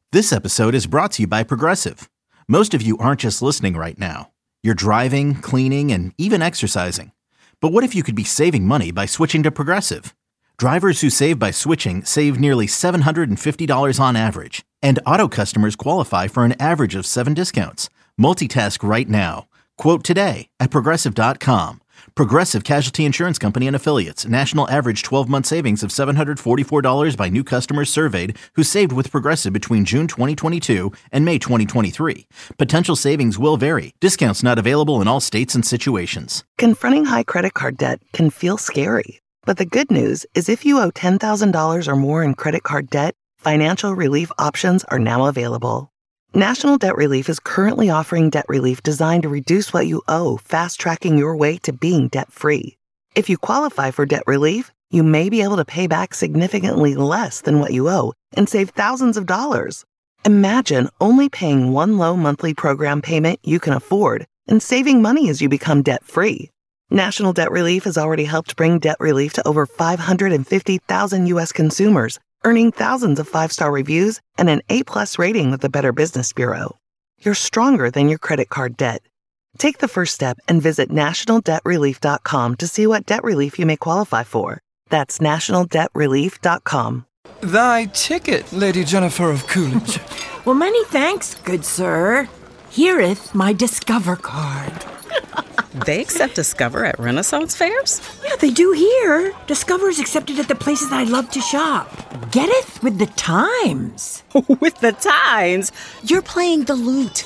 This episode is brought to you by Progressive. Most of you aren't just listening right now. You're driving, cleaning, and even exercising. But what if you could be saving money by switching to Progressive? Drivers who save by switching save nearly $750 on average. And auto customers qualify for an average of 7 discounts. Multitask right now. Quote today at Progressive.com. Progressive Casualty Insurance Company and Affiliates. National average 12-month savings of $744 by new customers surveyed who saved with Progressive between June 2022 and May 2023. Potential savings will vary. Discounts not available in all states and situations. Confronting high credit card debt can feel scary. But the good news is if you owe $10,000 or more in credit card debt, financial relief options are now available. National Debt Relief is currently offering debt relief designed to reduce what you owe, fast-tracking your way to being debt-free. If you qualify for debt relief, you may be able to pay back significantly less than what you owe and save thousands of dollars. Imagine only paying one low monthly program payment you can afford and saving money as you become debt-free. National Debt Relief has already helped bring debt relief to over 550,000 U.S. consumers, earning thousands of 5-star reviews and an A+ rating with the Better Business Bureau. You're stronger than your credit card debt. Take the first step and visit nationaldebtrelief.com to see what debt relief you may qualify for. That's nationaldebtrelief.com. Thy ticket, Lady Jennifer of Coolidge. Well, many thanks, good sir. Here'th my Discover card. They accept Discover at Renaissance fairs? Yeah, they do here. Discover's accepted at the places I love to shop. Getteth with the times. With the times? You're playing the lute.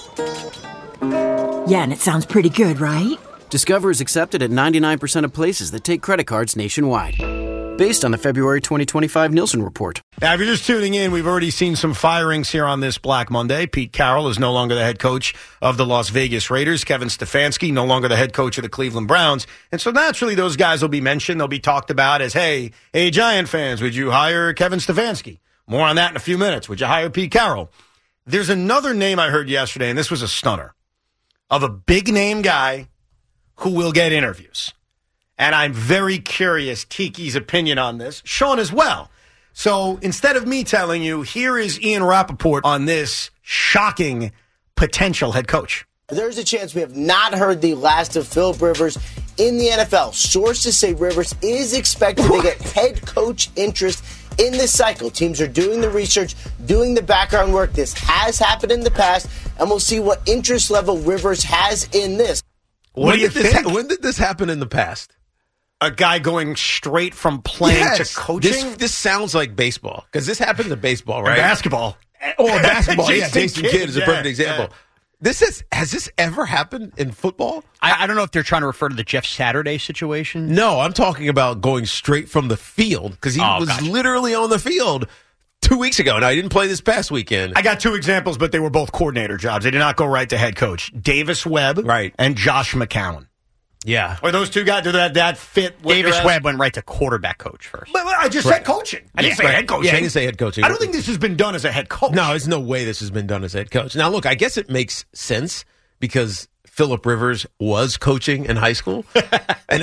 Yeah, and it sounds pretty good, right? Discover is accepted at 99% of places that take credit cards nationwide. Based on the February 2025 Nielsen report. Now, if you're just tuning in, we've already seen some firings here on this Black Monday. Pete Carroll is no longer the head coach of the Las Vegas Raiders. Kevin Stefanski, no longer the head coach of the Cleveland Browns. And so naturally, those guys will be mentioned. They'll be talked about as, hey, Giant fans, would you hire Kevin Stefanski? More on that in a few minutes. Would you hire Pete Carroll? There's another name I heard yesterday, and this was a stunner, of a big-name guy who will get interviews. And I'm very curious, Tiki's opinion on this. Sean as well. So instead of me telling you, here is Ian Rappaport on this shocking potential head coach. There's a chance we have not heard the last of Philip Rivers in the NFL. Sources say Rivers is expected to get head coach interest in this cycle. Teams are doing the research, doing the background work. This has happened in the past, and we'll see what interest level Rivers has in this. What do you think? When did this happen in the past? A guy going straight from playing to coaching? This sounds like baseball, because this happens in baseball, right? Basketball. Oh, basketball. Yeah, Jason Kidd is a perfect example. Yeah. Has this ever happened in football? I don't know if they're trying to refer to the Jeff Saturday situation. No, I'm talking about going straight from the field, because he was literally on the field 2 weeks ago. Now, he didn't play this past weekend. I got two examples, but they were both coordinator jobs. They did not go right to head coach. Davis Webb and Josh McCown. Yeah. Or those two guys, do that fit? Davis Webb went right to quarterback coach first. But I just said coaching. I didn't say head coaching. Yeah, I didn't say head coaching. I don't think this has been done as a head coach. No, there's no way this has been done as a head coach. Now, look, I guess it makes sense because Philip Rivers was coaching in high school. And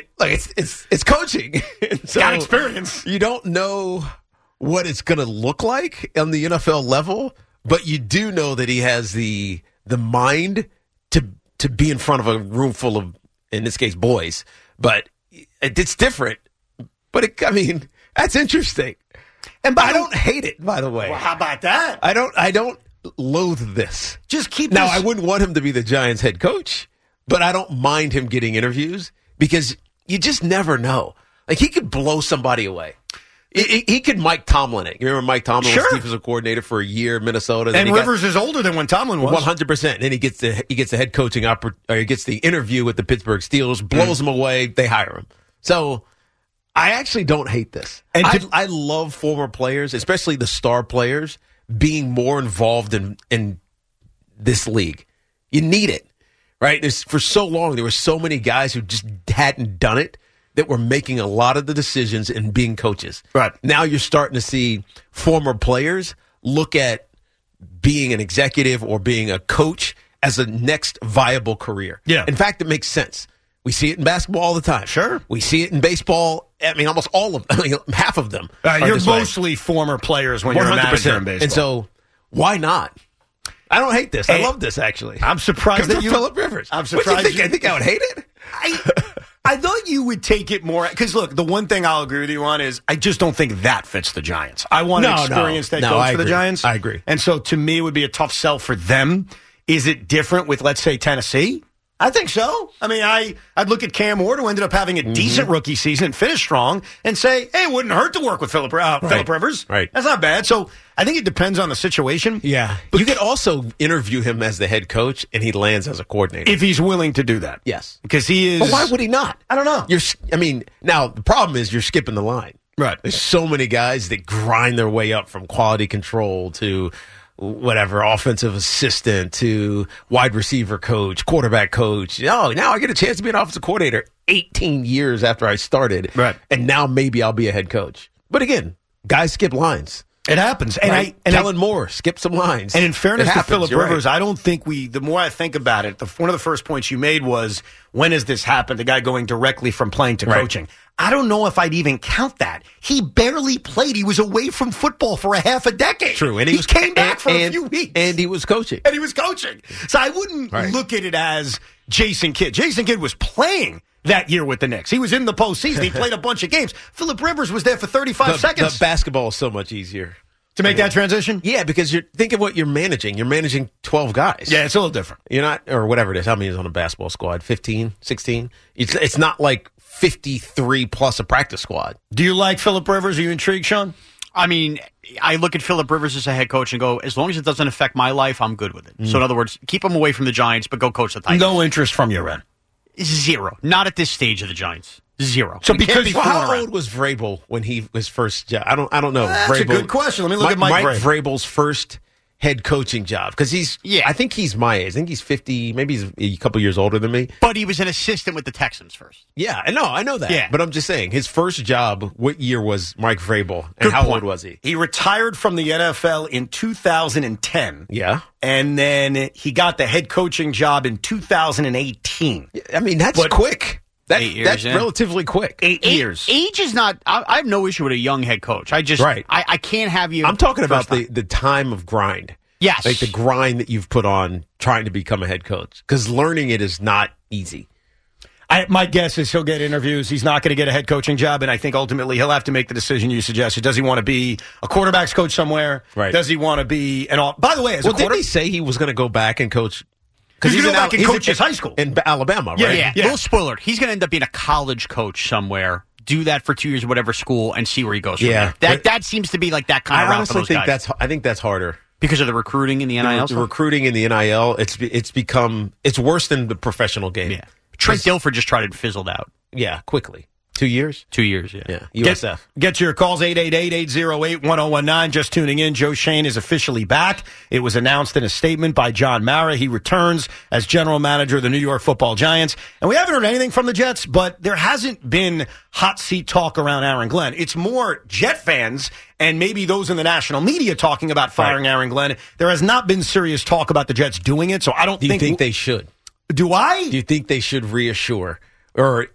it's coaching. So got experience. You don't know what it's going to look like on the NFL level, but you do know that he has the mind to be in front of a room full of, in this case, boys. But it's different. But, that's interesting. And I don't hate it, by the way. Well, how about that? I don't loathe this. Just keep Now, this. I wouldn't want him to be the Giants head coach, but I don't mind him getting interviews because you just never know. Like, he could blow somebody away. He could Mike Tomlin it. You remember Mike Tomlin was defensive coordinator for a year in Minnesota. And Rivers is older than when Tomlin was. 100%. And then he gets the head coaching he gets the interview with the Pittsburgh Steelers, blows them away, they hire him. So I actually don't hate this. And I love former players, especially the star players, being more involved in this league. You need it, right? For so long, there were so many guys who just hadn't done it that were making a lot of the decisions and being coaches. Right. Now you're starting to see former players look at being an executive or being a coach as a next viable career. Yeah. In fact, it makes sense. We see it in basketball all the time. Sure. We see it in baseball. Almost all of them. Half of them. You're mostly former players when you're a manager in baseball. And so Why not? I don't hate this. I love this, actually. I'm surprised that you Phillip Rivers. I'm surprised. What do you think? I think I would hate it. I thought you would take it more because look, the one thing I'll agree with you on is I just don't think that fits the Giants. I want an experienced head coach for the Giants. I agree. And so to me, it would be a tough sell for them. Is it different with, let's say, Tennessee? I think so. I mean, I'd look at Cam Ward, who ended up having a decent rookie season and finished strong, and say, hey, it wouldn't hurt to work with Phillip Rivers. Right. That's not bad. So I think it depends on the situation. Yeah. But you could also interview him as the head coach, and he lands as a coordinator. If he's willing to do that. Yes. Because he is. But why would he not? I don't know. Now, the problem is you're skipping the line. Right. There's so many guys that grind their way up from quality control to whatever, offensive assistant to wide receiver coach, quarterback coach. Oh, now I get a chance to be an offensive coordinator 18 years after I started. Right. And now maybe I'll be a head coach. But again, guys skip lines. It happens. And Kellen Moore skipped some lines. And in fairness to Phillip Rivers, right. I don't think the more I think about it, one of the first points you made was, when has this happened? The guy going directly from playing to coaching. I don't know if I'd even count that. He barely played. He was away from football for a half a decade. True. And he came back for a few weeks. And he was coaching. So I wouldn't look at it as Jason Kidd. Jason Kidd was playing that year with the Knicks. He was in the postseason. He played a bunch of games. Phillip Rivers was there for 35 seconds. The basketball is so much easier. To make that transition? Yeah, because think of what you're managing. You're managing 12 guys. Yeah, it's a little different. You're not, or whatever it is. How many is on a basketball squad? 15, 16? It's not like 53 plus a practice squad. Do you like Phillip Rivers? Are you intrigued, Sean? I mean, I look at Phillip Rivers as a head coach and go, as long as it doesn't affect my life, I'm good with it. So in other words, keep him away from the Giants, but go coach the Titans. No interest from your end. Zero. Not at this stage of the Giants. Zero. So because how old was Vrabel when his first job? I don't know. That's a good question. Let me look at Mike Vrabel's first head coaching job, because I think he's my age. I think he's 50. Maybe he's a couple years older than me. But he was an assistant with the Texans first. Yeah, I know that. Yeah. But I'm just saying, his first job, what year was Mike Vrabel, and how old was he? He retired from the NFL in 2010. Yeah. And then he got the head coaching job in 2018. I mean, that's quick. 8 years, that's relatively quick. 8 years. Age is not. I have no issue with a young head coach. I just. I can't have you. I'm talking about the time of grind. Yes. Like the grind that you've put on trying to become a head coach, because learning it is not easy. My guess is he'll get interviews. He's not going to get a head coaching job, and I think ultimately he'll have to make the decision you suggested. Does he want to be a quarterback's coach somewhere? Right. Does he want to be an all? By the way, didn't he say he was going to go back and coach? Because he's going to go back and coach his high school in Alabama, right? Yeah. Little spoiler: he's going to end up being a college coach somewhere. Do that for 2 years, whatever school, and see where he goes from there. That seems to be like that kind of route for those guys. I think that's harder. Because of the recruiting in the NIL? The recruiting in the NIL, it's worse than the professional game. Yeah. Trent Dilfer just tried it and fizzled out. Yeah, quickly. 2 years? 2 years, yeah. USF. Get your calls, 888-808-1019. Just tuning in, Joe Schoen is officially back. It was announced in a statement by John Mara. He returns as general manager of the New York Football Giants. And we haven't heard anything from the Jets, but there hasn't been hot seat talk around Aaron Glenn. It's more Jet fans and maybe those in the national media talking about firing Aaron Glenn. There has not been serious talk about the Jets doing it, so I don't think... Do you think they should? Do I? Do you think they should reassure or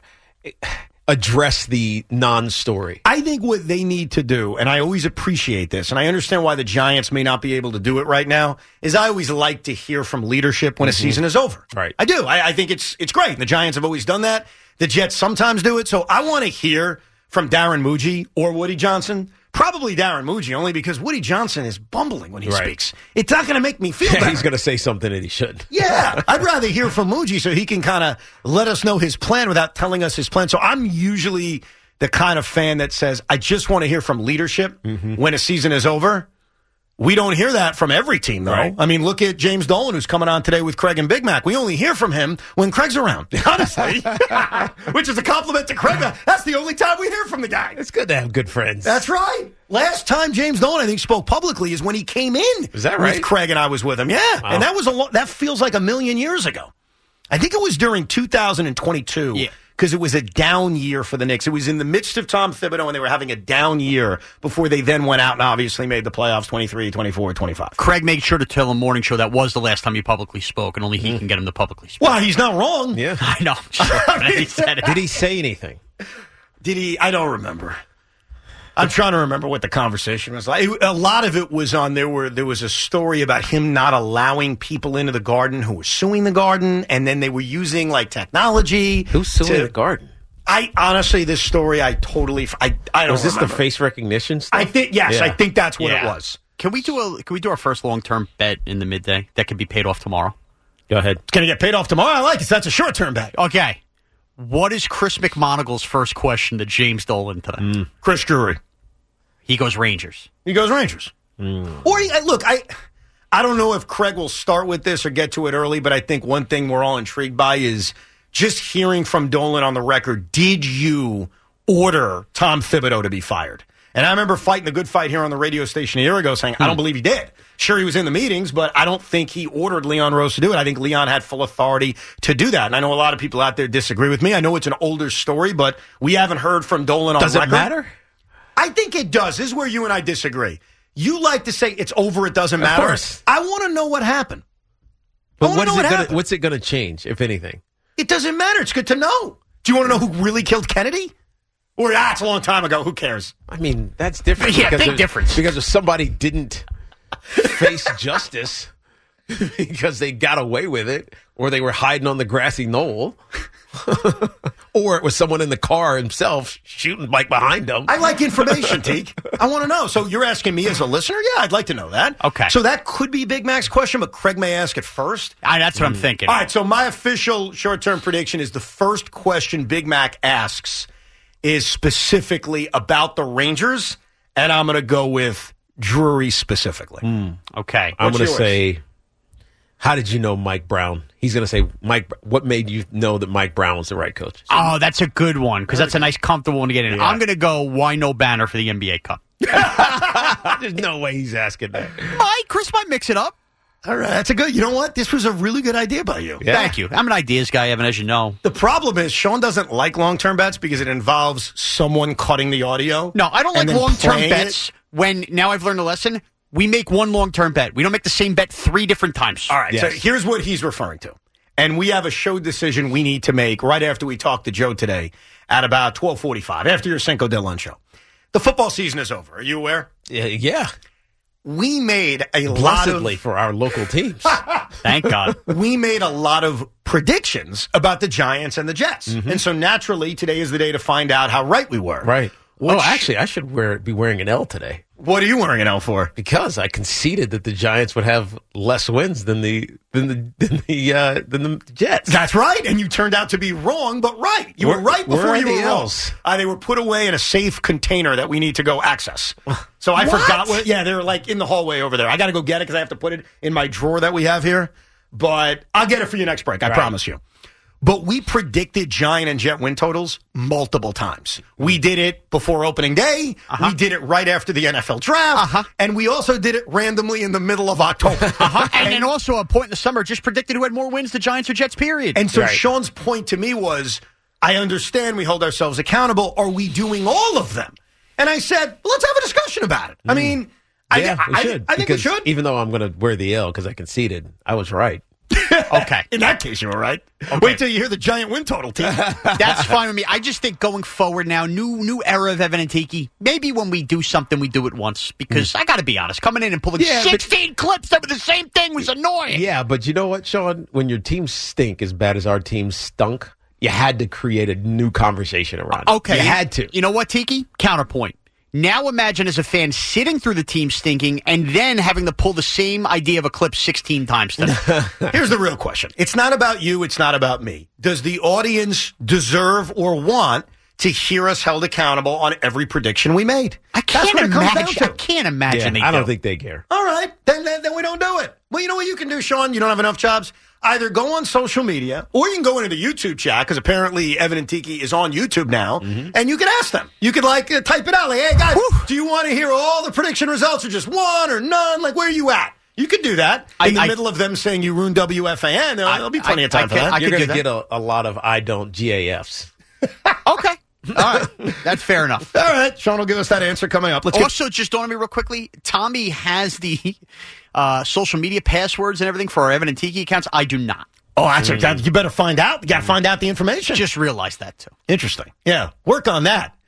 address the non-story? I think what they need to do, and I always appreciate this, and I understand why the Giants may not be able to do it right now, is I always like to hear from leadership when a season is over. Right. I do. I think it's great. The Giants have always done that. The Jets sometimes do it. So I want to hear from Darren Muji or Woody Johnson. Probably Darren Muji, only because Woody Johnson is bumbling when he speaks. It's not going to make me feel better. He's going to say something that he shouldn't. Yeah, I'd rather hear from Muji so he can kind of let us know his plan without telling us his plan. So I'm usually the kind of fan that says, I just want to hear from leadership when a season is over. We don't hear that from every team, though. Right. I mean, look at James Dolan, who's coming on today with Craig and Big Mac. We only hear from him when Craig's around, honestly, which is a compliment to Craig. That's the only time we hear from the guy. It's good to have good friends. That's right. Last time James Dolan, I think, spoke publicly is when he came in. Is that right? With Craig and I was with him. Yeah. Wow. And that was that feels like a million years ago. I think it was during 2022. Yeah. Because it was a down year for the Knicks. It was in the midst of Tom Thibodeau, and they were having a down year before they then went out and obviously made the playoffs 23, 24, 25. Craig made sure to tell the morning show that was the last time he publicly spoke, and only he can get him to publicly speak. Well, he's not wrong. Yeah. I know. He said it. Did he say anything? Did he? I don't remember. I'm trying to remember what the conversation was like. A lot of it was on there was a story about him not allowing people into the Garden who were suing the Garden, and then they were using like technology. Who's suing the Garden? I honestly, this story, I don't Was this remember. the face recognition stuff? I think yes, I think that's what it was. Can we do our first long-term bet in the midday that could be paid off tomorrow? Go ahead. It's going to get paid off tomorrow. I like it. That's a short-term bet. Okay. What is Chris McMonagle's first question to James Dolan today? Chris Drury. He goes Rangers. Or look, I don't know if Craig will start with this or get to it early, but I think one thing we're all intrigued by is just hearing from Dolan on the record. Did you order Tom Thibodeau to be fired? And I remember fighting the good fight here on the radio station a year ago saying, I don't believe he did. Sure, he was in the meetings, but I don't think he ordered Leon Rose to do it. I think Leon had full authority to do that. And I know a lot of people out there disagree with me. I know it's an older story, but we haven't heard from Dolan on record. Does it matter? I think it does. This is where you and I disagree. You like to say it's over, it doesn't matter. Of course. I want to know what happened. But what's it going to change, if anything? It doesn't matter. It's good to know. Do you want to know who really killed Kennedy? Or, it's a long time ago. Who cares? I mean, that's different. Yeah, big difference. Because if somebody didn't face justice because they got away with it, or they were hiding on the grassy knoll, or it was someone in the car himself shooting like behind them. I like information, Teak. I want to know. So you're asking me as a listener? Yeah, I'd like to know that. Okay. So that could be Big Mac's question, but Craig may ask it first. That's what I'm thinking. All right, so my official short-term prediction is the first question Big Mac asks is specifically about the Rangers, and I'm going to go with Drury specifically. Okay. I'm going to say, how did you know Mike Brown? He's going to say, Mike, what made you know that Mike Brown was the right coach? Oh, that's a good one, because that's a nice, comfortable one to get in. Yeah. I'm going to go, why no banner for the NBA Cup? There's no way he's asking that. Chris might mix it up. All right, that's a good. You know what? This was a really good idea by you. Yeah. Thank you. I'm an ideas guy, Evan, as you know. The problem is Sean doesn't like long-term bets because it involves someone cutting the audio. No, I don't like long-term bets. When now I've learned a lesson. We make one long-term bet. We don't make the same bet 3 different times. All right, so here's what he's referring to. And we have a show decision we need to make right after we talk to Joe today at about 12:45, after your Cinco de Lunch show. The football season is over. Are you aware? Yeah. We made a Blessedly for our local teams. Thank God. We made a lot of predictions about the Giants and the Jets. And so naturally, today is the day to find out how right we were. Right. Actually, I should be wearing an L today. What are you wearing an L for? Because I conceded that the Giants would have less wins than the Jets. That's right, and you turned out to be wrong, but right. You were right before you were wrong. They were put away in a safe container that we need to go access. So I forgot what. Yeah, they're like in the hallway over there. I got to go get it because I have to put it in my drawer that we have here. But I'll get it for you next break. I promise you. But we predicted Giant and Jet win totals multiple times. We did it before opening day. We did it right after the NFL draft. And we also did it randomly in the middle of October. And then also a point in the summer, just predicted who had more wins, the Giants or Jets, period. And so Sean's point to me was, I understand we hold ourselves accountable. Are we doing all of them? And I said, well, let's have a discussion about it. I mean, we should. I think we should. Even though I'm going to wear the L because I conceded, I was right. Okay. In that case, you were right. Okay. Wait till you hear the Giant win total, team. That's fine with me. I just think going forward now, new era of Evan and Tiki, maybe when we do something, we do it once. Because I got to be honest, coming in and pulling 16 clips that were the same thing was annoying. Yeah, but you know what, Sean? When your teams stink as bad as our team stunk, you had to create a new conversation around it. Okay. You had to. You know what, Tiki? Counterpoint. Now imagine as a fan sitting through the team stinking and then having to pull the same idea of a clip 16 times today. Here's the real question. It's not about you. It's not about me. Does the audience deserve or want to hear us held accountable on every prediction we made? I can't imagine they do. I don't think they care. All right. Then we don't do it. Well, you know what you can do, Sean? You don't have enough jobs? Either go on social media or you can go into the YouTube chat because apparently Evan and Tiki is on YouTube now and you can ask them. You could type it out like, hey guys, do you want to hear all the prediction results or just one or none? Like, where are you at? You could do that in the middle of them saying you ruined WFAN. There'll be plenty of time for that. You're going to get a lot of I don't GAFs. Okay. All right. That's fair enough. All right. Sean will give us that answer coming up. Just on me real quickly, Tommy has the social media passwords and everything for our Evan and Tiki accounts. I do not. Oh, that's you better find out. You got to find out the information. Just realized that, too. Interesting. Yeah. Work on that.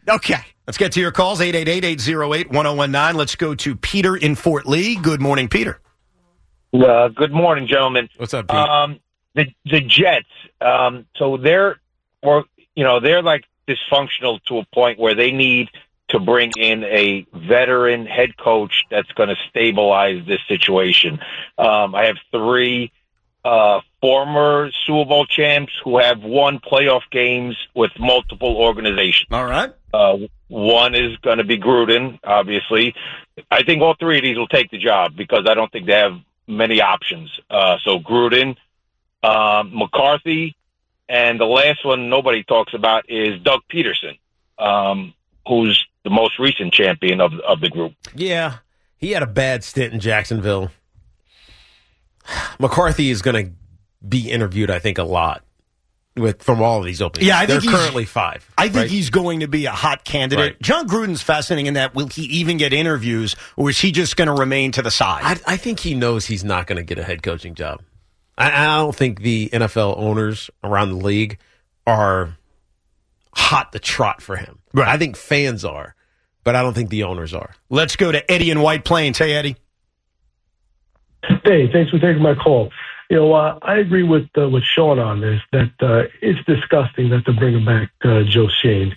Okay. Let's get to your calls, 888-808-1019. Let's go to Peter in Fort Lee. Good morning, Peter. Good morning, gentlemen. What's up, Pete? The Jets, so they're like dysfunctional to a point where they need to bring in a veteran head coach that's going to stabilize this situation. I have three former Super Bowl champs who have won playoff games with multiple organizations. All right. One is going to be Gruden, obviously. I think all three of these will take the job because I don't think they have many options. So Gruden, McCarthy, and the last one nobody talks about is Doug Peterson, who's the most recent champion of the group. Yeah, he had a bad stint in Jacksonville. McCarthy is going to be interviewed, I think, a lot from all of these openings. Yeah, I think they're currently 5. I think he's going to be a hot candidate. Right. John Gruden's fascinating in that will he even get interviews, or is he just going to remain to the side? I think he knows he's not going to get a head coaching job. I don't think the NFL owners around the league are hot to trot for him. Right. I think fans are, but I don't think the owners are. Let's go to Eddie in White Plains. Hey, Eddie. Hey, thanks for taking my call. I agree with Sean on this, that it's disgusting that they're bringing back Joe Schoen.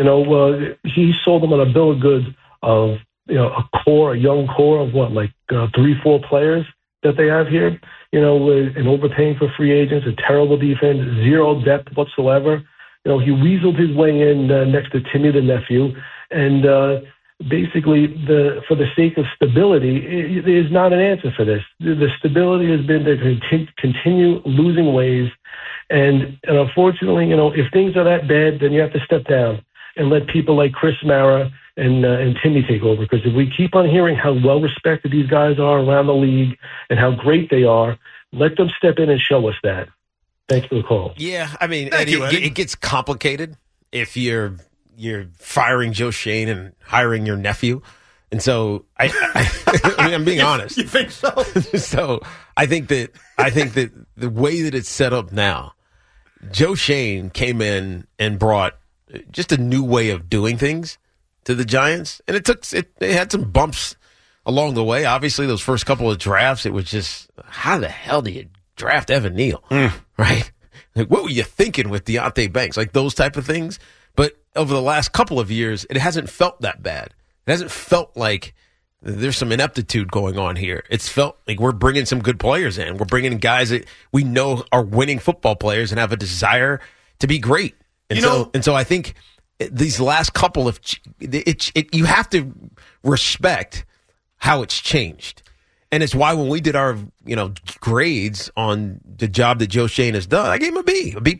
He sold them on a bill of goods of, a young core of 3-4 players that they have here, and overpaying for free agents, a terrible defense, zero depth whatsoever. He weaseled his way in next to Timmy the nephew, and basically, for the sake of stability, it is not an answer for this. The stability has been to continue losing ways, and unfortunately, if things are that bad, then you have to step down and let people like Chris Mara and Timmy take over. Because if we keep on hearing how well respected these guys are around the league and how great they are, let them step in and show us that. Thanks for the call. Yeah, I mean, Eddie, it gets complicated if you're firing Joe Schoen and hiring your nephew. And so I'm being honest. You think so? So I think that the way that it's set up now, Joe Schoen came in and brought just a new way of doing things to the Giants. And it had some bumps along the way. Obviously, those first couple of drafts, it was just, how the hell do you draft Evan Neal? Right? Like, what were you thinking with Deonte Banks? Like those type of things. But over the last couple of years, it hasn't felt that bad. It hasn't felt like there's some ineptitude going on here. It's felt like we're bringing some good players in. We're bringing in guys that we know are winning football players and have a desire to be great. And so I think these last couple of you have to respect how it's changed. And it's why when we did our grades on the job that Joe Schoen has done, I gave him a B+.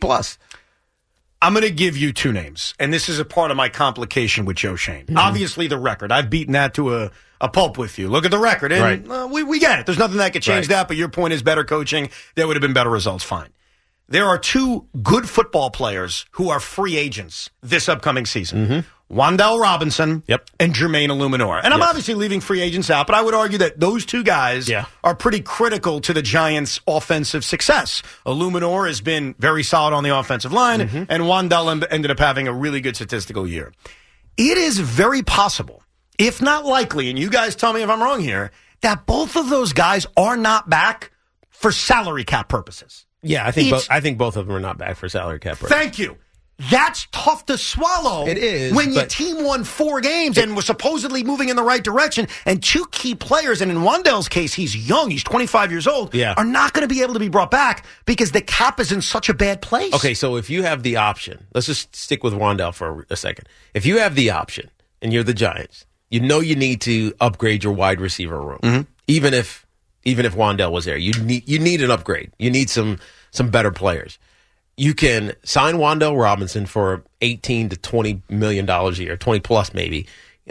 I'm going to give you two names, and this is a part of my complication with Joe Schoen. Mm-hmm. Obviously, the record. I've beaten that to a pulp with you. Look at the record, and we get it. There's nothing that could change that, but your point is better coaching. There would have been better results. Fine. There are two good football players who are free agents this upcoming season. Mm-hmm. Wan'Dale Robinson and Jermaine Illuminor. And I'm obviously leaving free agents out, but I would argue that those two guys are pretty critical to the Giants' offensive success. Illuminor has been very solid on the offensive line, and Wan'Dale ended up having a really good statistical year. It is very possible, if not likely, and you guys tell me if I'm wrong here, that both of those guys are not back for salary cap purposes. Yeah, I think both of them are not back for salary cap purposes. Thank you. That's tough to swallow. It is. When your team won 4 games and was supposedly moving in the right direction, and two key players, and in Wan'Dale's case, he's young, he's 25 years old, are not going to be able to be brought back because the cap is in such a bad place. Okay, so if you have the option, let's just stick with Wan'Dale for a second. If you have the option and you're the Giants, you need to upgrade your wide receiver room. Even if Wan'Dale was there, you need an upgrade. You need some better players. You can sign Wan'Dale Robinson for $18 to $20 million a year, 20 plus maybe,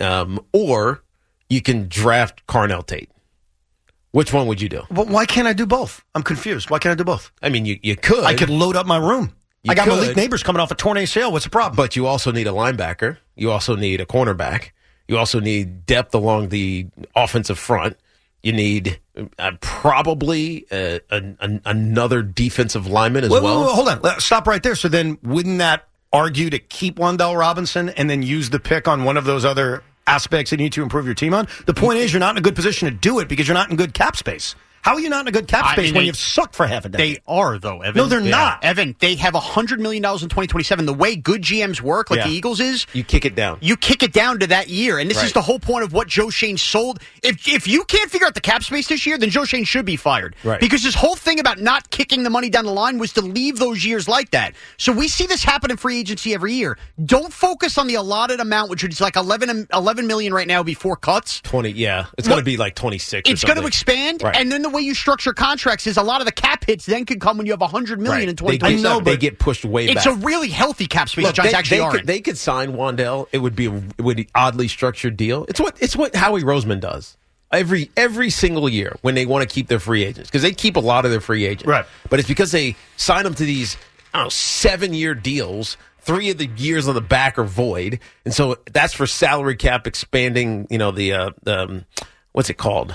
or you can draft Carnell Tate. Which one would you do? But why can't I do both? I'm confused. Why can't I do both? I mean, you could. I could load up my room. I got Malik Neighbors coming off a torn ACL. What's the problem? But you also need a linebacker. You also need a cornerback. You also need depth along the offensive front. You need probably another defensive lineman as well. Hold on. Stop right there. So then wouldn't that argue to keep Wan'Dale Robinson and then use the pick on one of those other aspects that you need to improve your team on? The point is you're not in a good position to do it because you're not in good cap space. How are you not in a good cap space when you've sucked for half a decade? They are, though, Evan. No, they're not. Evan, they have $100 million in 2027. The way good GMs work, like the Eagles is... You kick it down. You kick it down to that year. And this is the whole point of what Joe Schoen sold. If you can't figure out the cap space this year, then Joe Schoen should be fired. Right. Because his whole thing about not kicking the money down the line was to leave those years like that. So we see this happen in free agency every year. Don't focus on the allotted amount, which is like $11 million right now before cuts. 20, yeah. It's going to be like 26 It's going to expand, and then the way you structure contracts is a lot of the cap hits then could come when you have $100 million in 2027. They get pushed way back. It's a really healthy cap space. Look, the Giants actually are. They could sign Wan'Dale. It would be an oddly structured deal. It's what Howie Roseman does every single year when they want to keep their free agents, because they keep a lot of their free agents. Right. But it's because they sign them to these 7-year deals. 3 of the years on the back are void, and so that's for salary cap expanding. The what's it called?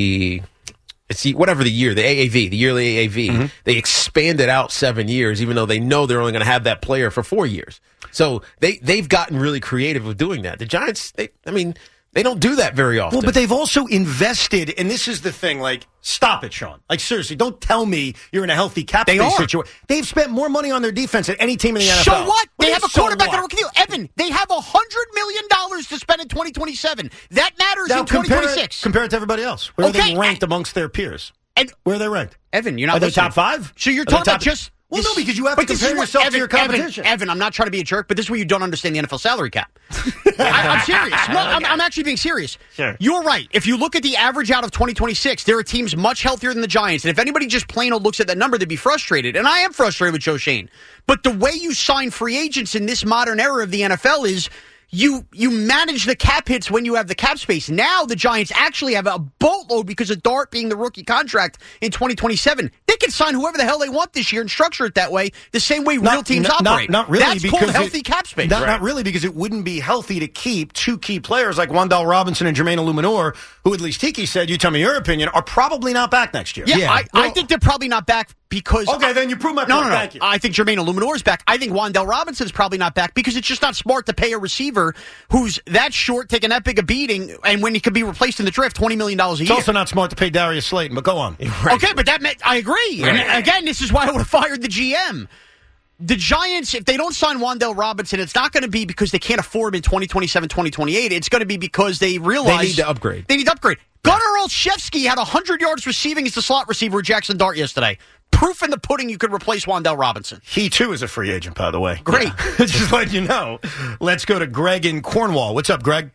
Whatever the year, the AAV, the yearly AAV, Mm-hmm. they expand it out 7 years, even though they know they're only going to have that player for 4 years. So they've gotten really creative with doing that. The Giants, they don't do that very often. Well, but they've also invested, and this is the thing, stop it, Sean. Seriously, don't tell me you're in a healthy cap space situation. They've spent more money on their defense than any team in the NFL. So what? They have a quarterback on a rookie deal. Evan, they have $100 million to spend in 2027. That matters in 2026. Compare it to everybody else. Where are they ranked amongst their peers? Where are they ranked? Evan, you're not Are they listening. top 5? So you're talking about just... Well, no, because you have to compare yourself to your competition. Evan, I'm not trying to be a jerk, but this is where you don't understand the NFL salary cap. I'm serious. No, I'm actually being serious. Sure. You're right. If you look at the average out of 2026, there are teams much healthier than the Giants. And if anybody just plain old looks at that number, they'd be frustrated. And I am frustrated with Joe Schoen. But the way you sign free agents in this modern era of the NFL is... You manage the cap hits when you have the cap space. Now the Giants actually have a boatload because of Dart being the rookie contract in 2027. They can sign whoever the hell they want this year and structure it that way, the same way real teams operate. Not really. That's called healthy cap space. Not really, because it wouldn't be healthy to keep 2 key players like Wan'Dale Robinson and Jermaine Illuminor, who at least Tiki said, you tell me your opinion, are probably not back next year. Yeah, I think they're probably not back because... Okay, then you prove my point. No. Thank you. I think Jermaine Illuminor is back. I think Wan'Dale Robinson's probably not back because it's just not smart to pay a receiver who's that short, taking that big a beating, and when he could be replaced in the draft, $20 million a year. It's also not smart to pay Darius Slayton, but go on. Right. Okay, but I agree. Right. And again, this is why I would have fired the GM. The Giants, if they don't sign Wan'Dale Robinson, it's not going to be because they can't afford him in 2027, 2028. It's going to be because they realize... They need to upgrade. Gunnar Olszewski had 100 yards receiving as the slot receiver with Jackson Dart yesterday. Proof in the pudding you could replace Wan'Dale Robinson. He, too, is a free agent, by the way. Great. Yeah. Just letting you know. Let's go to Greg in Cornwall. What's up, Greg?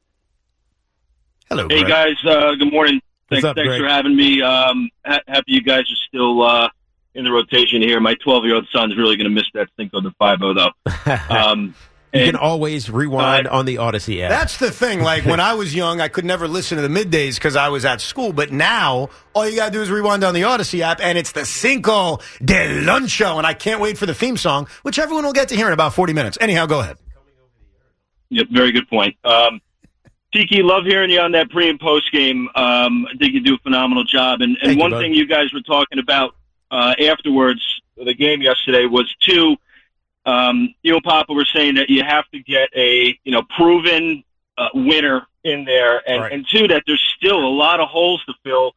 Hello, Greg. Hey, guys. Good morning. Thanks Greg? for having me. Happy you guys are still in the rotation here. My 12-year-old son's really going to miss that Cinco de 5-0, though. You can always rewind on the Odyssey app. That's the thing. When I was young, I could never listen to the middays because I was at school. But now, all you got to do is rewind on the Odyssey app, and it's the Cinco de Luncho. And I can't wait for the theme song, which everyone will get to hear in about 40 minutes. Anyhow, go ahead. Yep, very good point. Tiki, love hearing you on that pre- and post-game. I think you do a phenomenal job. And one thing you guys were talking about afterwards, the game yesterday, was you and Papa were saying that you have to get a proven winner in there, and two, that there's still a lot of holes to fill.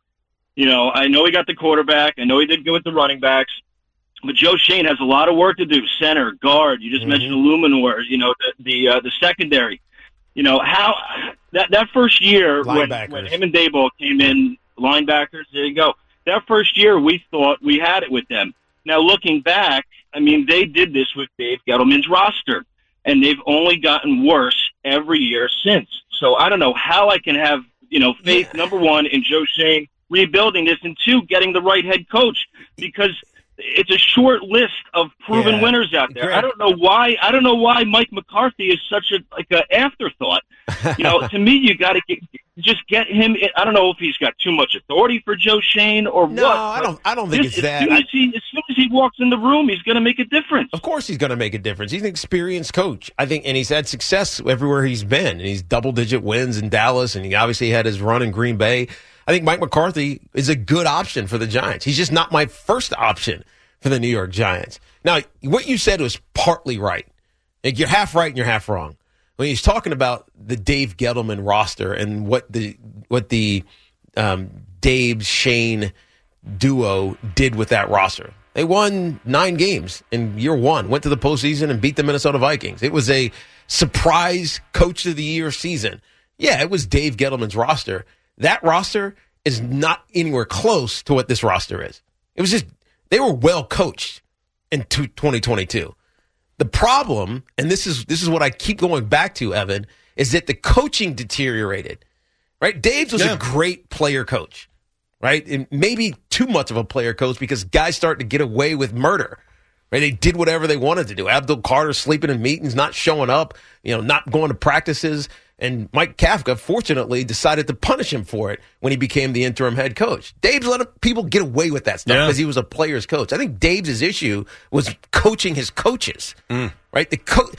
I know he got the quarterback, I know he did good with the running backs, but Joe Schoen has a lot of work to do. Center, guard, you just mentioned Illuminor, the secondary. How that first year when him and Daboll came in, linebackers, there you go. That first year we thought we had it with them. Now looking back, they did this with Dave Gettleman's roster, and they've only gotten worse every year since. So I don't know how I can have, faith, number one, in Joe Schoen rebuilding this, and two, getting the right head coach, because it's a short list of proven winners out there. I don't know why Mike McCarthy is such an afterthought. To me, you got to get him. I don't know if he's got too much authority for Joe Schoen or what. No, I don't think it's that. As soon as he walks in the room, he's going to make a difference. Of course, he's going to make a difference. He's an experienced coach, I think, and he's had success everywhere he's been. And he's double-digit wins in Dallas, and he obviously had his run in Green Bay. I think Mike McCarthy is a good option for the Giants. He's just not my first option for the New York Giants. Now, what you said was partly right. Like, you're half right and you're half wrong. When he's talking about the Dave Gettleman roster and what the Dave Shane duo did with that roster. They won 9 games in year 1, went to the postseason and beat the Minnesota Vikings. It was a surprise Coach of the Year season. Yeah, it was Dave Gettleman's roster. That roster is not anywhere close to what this roster is. It was just, they were well coached in 2022. The problem, and this is what I keep going back to, Evan, is that the coaching deteriorated. Right? Dave's was a great player coach, right? And maybe too much of a player coach because guys start to get away with murder. Right? They did whatever they wanted to do. Abdul Carter sleeping in meetings, not showing up, not going to practices. And Mike Kafka, fortunately, decided to punish him for it when he became the interim head coach. Dave's let people get away with that stuff because he was a player's coach. I think Dave's issue was coaching his coaches. Right?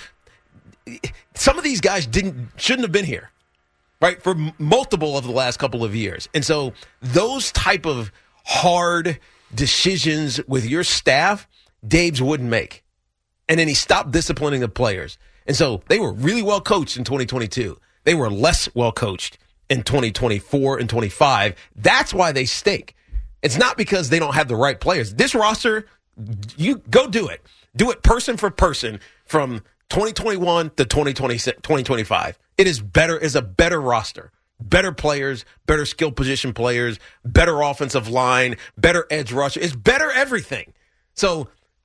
Some of these guys shouldn't have been here. Right, for multiple of the last couple of years. And so those type of hard decisions with your staff, Dave's wouldn't make. And then he stopped disciplining the players. And so they were really well coached in 2022. They were less well coached in 2024 and 25. That's why they stink. It's not because they don't have the right players. This roster, you go do it. Do it person for person from 2021 to 2025. It is a better roster, better players, better skill position players, better offensive line, better edge rusher. It's better everything. So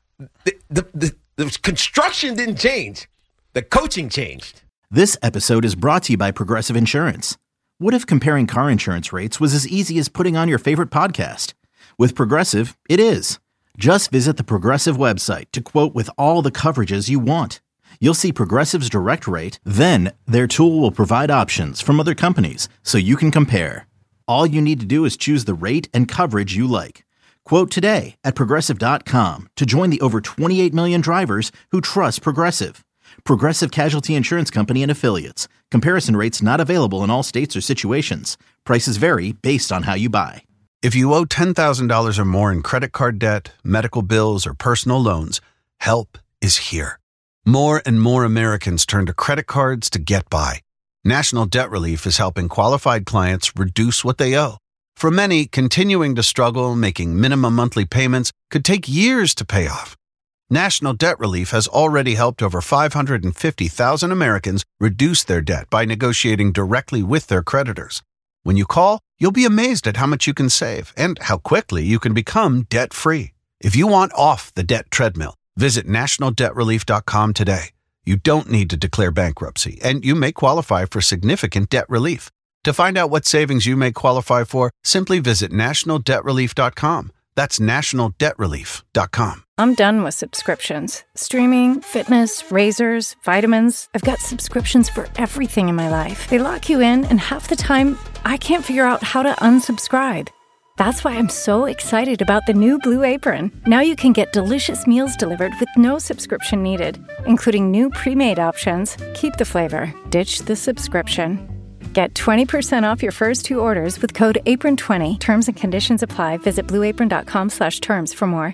the construction didn't change. The coaching changed. This episode is brought to you by Progressive Insurance. What if comparing car insurance rates was as easy as putting on your favorite podcast? With Progressive, it is. Just visit the Progressive website to quote with all the coverages you want. You'll see Progressive's direct rate, then their tool will provide options from other companies so you can compare. All you need to do is choose the rate and coverage you like. Quote today at Progressive.com to join the over 28 million drivers who trust Progressive. Progressive Casualty Insurance Company and Affiliates. Comparison rates not available in all states or situations. Prices vary based on how you buy. If you owe $10,000 or more in credit card debt, medical bills, or personal loans, help is here. More and more Americans turn to credit cards to get by. National Debt Relief is helping qualified clients reduce what they owe. For many, continuing to struggle making minimum monthly payments could take years to pay off. National Debt Relief has already helped over 550,000 Americans reduce their debt by negotiating directly with their creditors. When you call, you'll be amazed at how much you can save and how quickly you can become debt-free. If you want off the debt treadmill, visit nationaldebtrelief.com today. You don't need to declare bankruptcy, and you may qualify for significant debt relief. To find out what savings you may qualify for, simply visit nationaldebtrelief.com. That's nationaldebtrelief.com. I'm done with subscriptions. Streaming, fitness, razors, vitamins. I've got subscriptions for everything in my life. They lock you in, and half the time, I can't figure out how to unsubscribe. That's why I'm so excited about the new Blue Apron. Now you can get delicious meals delivered with no subscription needed, including new pre-made options. Keep the flavor, ditch the subscription. Get 20% off your first 2 orders with code APRON20. Terms and conditions apply. Visit blueapron.com/terms for more.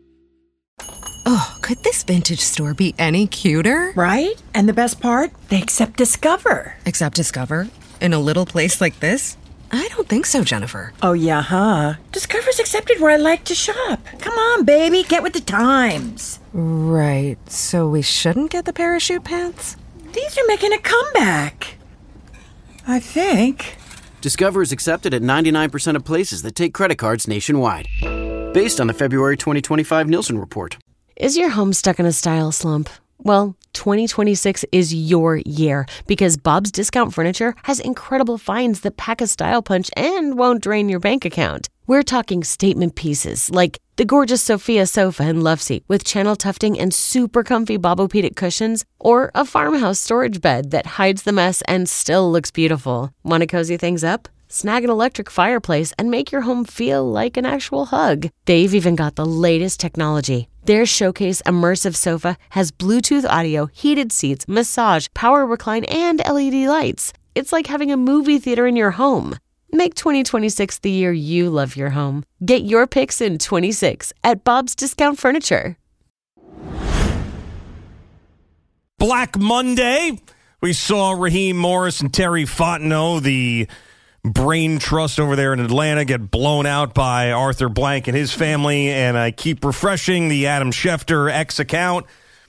Oh, could this vintage store be any cuter? Right? And the best part? They accept Discover. Accept Discover? In a little place like this? I don't think so, Jennifer. Oh, yeah, huh? Discover's accepted where I like to shop. Come on, baby, get with the times. Right, so we shouldn't get the parachute pants? These are making a comeback. I think. Discover is accepted at 99% of places that take credit cards nationwide. Based on the February 2025 Nielsen report. Is your home stuck in a style slump? Well, 2026 is your year because Bob's Discount Furniture has incredible finds that pack a style punch and won't drain your bank account. We're talking statement pieces like the gorgeous Sophia sofa and love seat with channel tufting and super comfy Bobopedic cushions, or a farmhouse storage bed that hides the mess and still looks beautiful. Want to cozy things up? Snag an electric fireplace and make your home feel like an actual hug. They've even got the latest technology. Their Showcase Immersive Sofa has Bluetooth audio, heated seats, massage, power recline, and LED lights. It's like having a movie theater in your home. Make 2026 the year you love your home. Get your picks in 26 at Bob's Discount Furniture. Black Monday. We saw Raheem Morris and Terry Fontenot, the brain trust over there in Atlanta, get blown out by Arthur Blank and his family. And I keep refreshing the Adam Schefter X account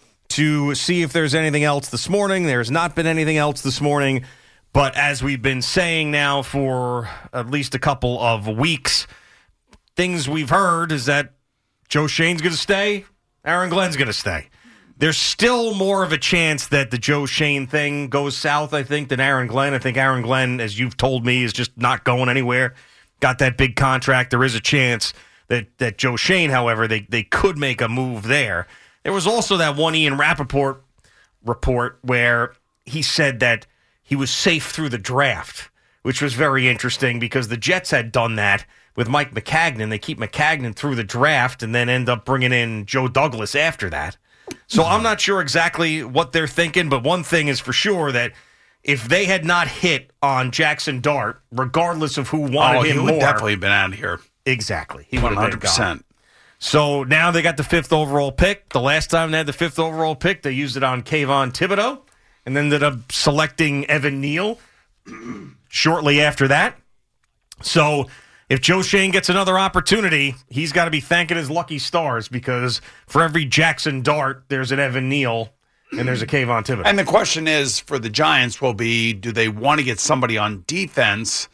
to see if there's anything else this morning. There's not been anything else this morning. But as we've been saying now for at least a couple of weeks, things we've heard is that Joe Schoen's going to stay, Aaron Glenn's going to stay. There's still more of a chance that the Joe Schoen thing goes south, I think, than Aaron Glenn. I think Aaron Glenn, as you've told me, is just not going anywhere. Got that big contract. There is a chance that Joe Schoen, however, they could make a move there. There was also that one Ian Rappaport report where he said that he was safe through the draft, which was very interesting because the Jets had done that with Mike Maccagnan. They keep Maccagnan through the draft and then end up bringing in Joe Douglas after that. So I'm not sure exactly what they're thinking, but one thing is for sure that if they had not hit on Jackson Dart, regardless of who wanted him more, he would definitely been out of here. Exactly. He would have been 100%. gone. So now they got the 5th overall pick. The last time they had the 5th overall pick, they used it on Kayvon Thibodeau and ended up selecting Evan Neal shortly after that. So if Joe Schoen gets another opportunity, he's got to be thanking his lucky stars because for every Jackson Dart, there's an Evan Neal and there's a Kayvon Thibodeau. And the question is for the Giants will be, do they want to get somebody on defense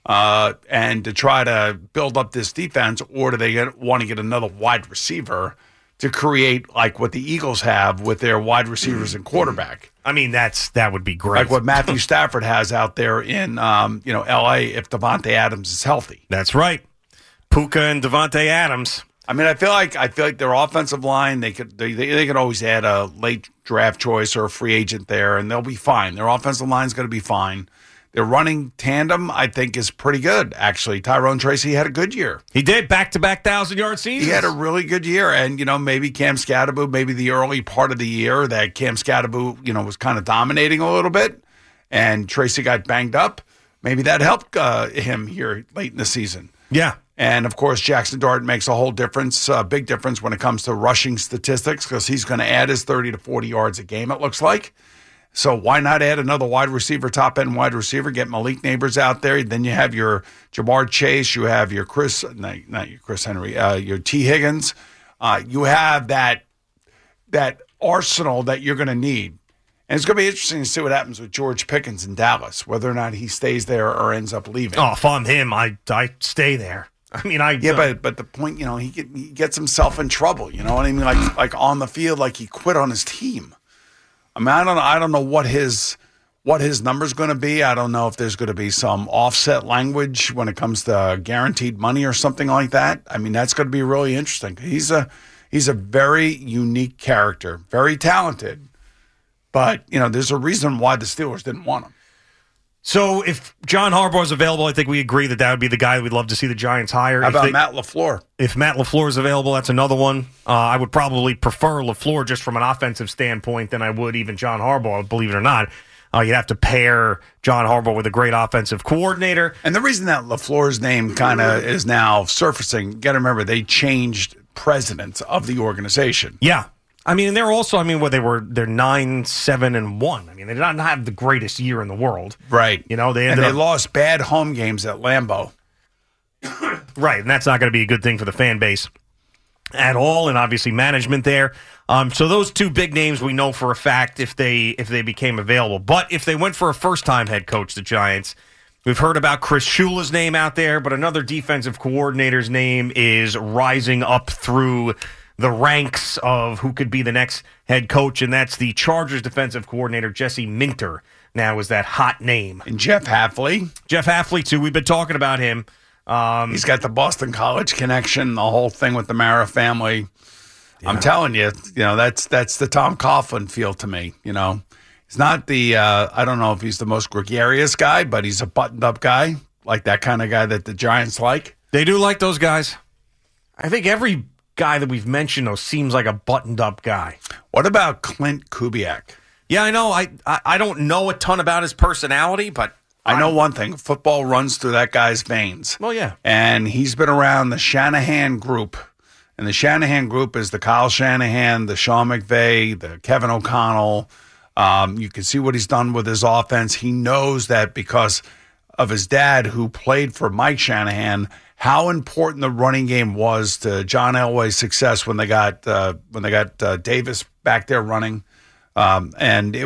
and to try to build up this defense, or do they want to get another wide receiver to create like what the Eagles have with their wide receivers and quarterback? I mean, that would be great. Like what Matthew Stafford has out there in L.A. if Davante Adams is healthy. That's right. Puka and Davante Adams. I mean, I feel like their offensive line, they could always add a late draft choice or a free agent there, and they'll be fine. Their offensive line's going to be fine. Their running tandem, I think, is pretty good, actually. Tyrone Tracy had a good year. He did, back-to-back 1,000-yard seasons. He had a really good year, and, maybe Cam Skattebo, maybe the early part of the year that Cam Skattebo, was kind of dominating a little bit, and Tracy got banged up. Maybe that helped him here late in the season. Yeah. And, of course, Jackson Dart makes a whole difference, big difference when it comes to rushing statistics because he's going to add his 30 to 40 yards a game, it looks like. So why not add another wide receiver, top-end wide receiver, get Malik Neighbors out there. Then you have your Jamar Chase. You have your not your Chris Henry, your T. Higgins. You have that arsenal that you're going to need. And it's going to be interesting to see what happens with George Pickens in Dallas, whether or not he stays there or ends up leaving. Oh, if I'm him, I stay there. I mean, but the point, he gets himself in trouble. You know what I mean? Like on the field, like he quit on his team. I mean, I don't know what his number's going to be. I don't know if there's going to be some offset language when it comes to guaranteed money or something like that. I mean, that's going to be really interesting. He's a very unique character, very talented. But, there's a reason why the Steelers didn't want him. So if John Harbaugh is available, I think we agree that would be the guy we'd love to see the Giants hire. How about Matt LaFleur? If Matt LaFleur is available, that's another one. I would probably prefer LaFleur just from an offensive standpoint than I would even John Harbaugh, believe it or not. You'd have to pair John Harbaugh with a great offensive coordinator. And the reason that LaFleur's name kind of is now surfacing, you got to remember, they changed presidents of the organization. Yeah. I mean, and they're 9-7-1. I mean, they did not have the greatest year in the world. Right. They lost bad home games at Lambeau. Right, and that's not going to be a good thing for the fan base at all, and obviously management there. So those two big names we know for a fact if they became available. But if they went for a first-time head coach, the Giants, we've heard about Chris Shula's name out there, but another defensive coordinator's name is rising up through the ranks of who could be the next head coach, and that's the Chargers defensive coordinator, Jesse Minter, now is that hot name. And Jeff Hafley. Jeff Hafley, too. We've been talking about him. He's got the Boston College connection, the whole thing with the Mara family. Yeah. I'm telling you, that's the Tom Coughlin feel to me, He's not the, I don't know if he's the most gregarious guy, but he's a buttoned-up guy, like that kind of guy that the Giants like. They do like those guys. I think every guy that we've mentioned, though, seems like a buttoned-up guy. What about Clint Kubiak? Yeah, I know. I don't know a ton about his personality, but I know one thing. Football runs through that guy's veins. Well, yeah. And he's been around the Shanahan group. And the Shanahan group is the Kyle Shanahan, the Sean McVay, the Kevin O'Connell, You can see what he's done with his offense. He knows that because of his dad, who played for Mike Shanahan, how important the running game was to John Elway's success when they got Davis back there running, and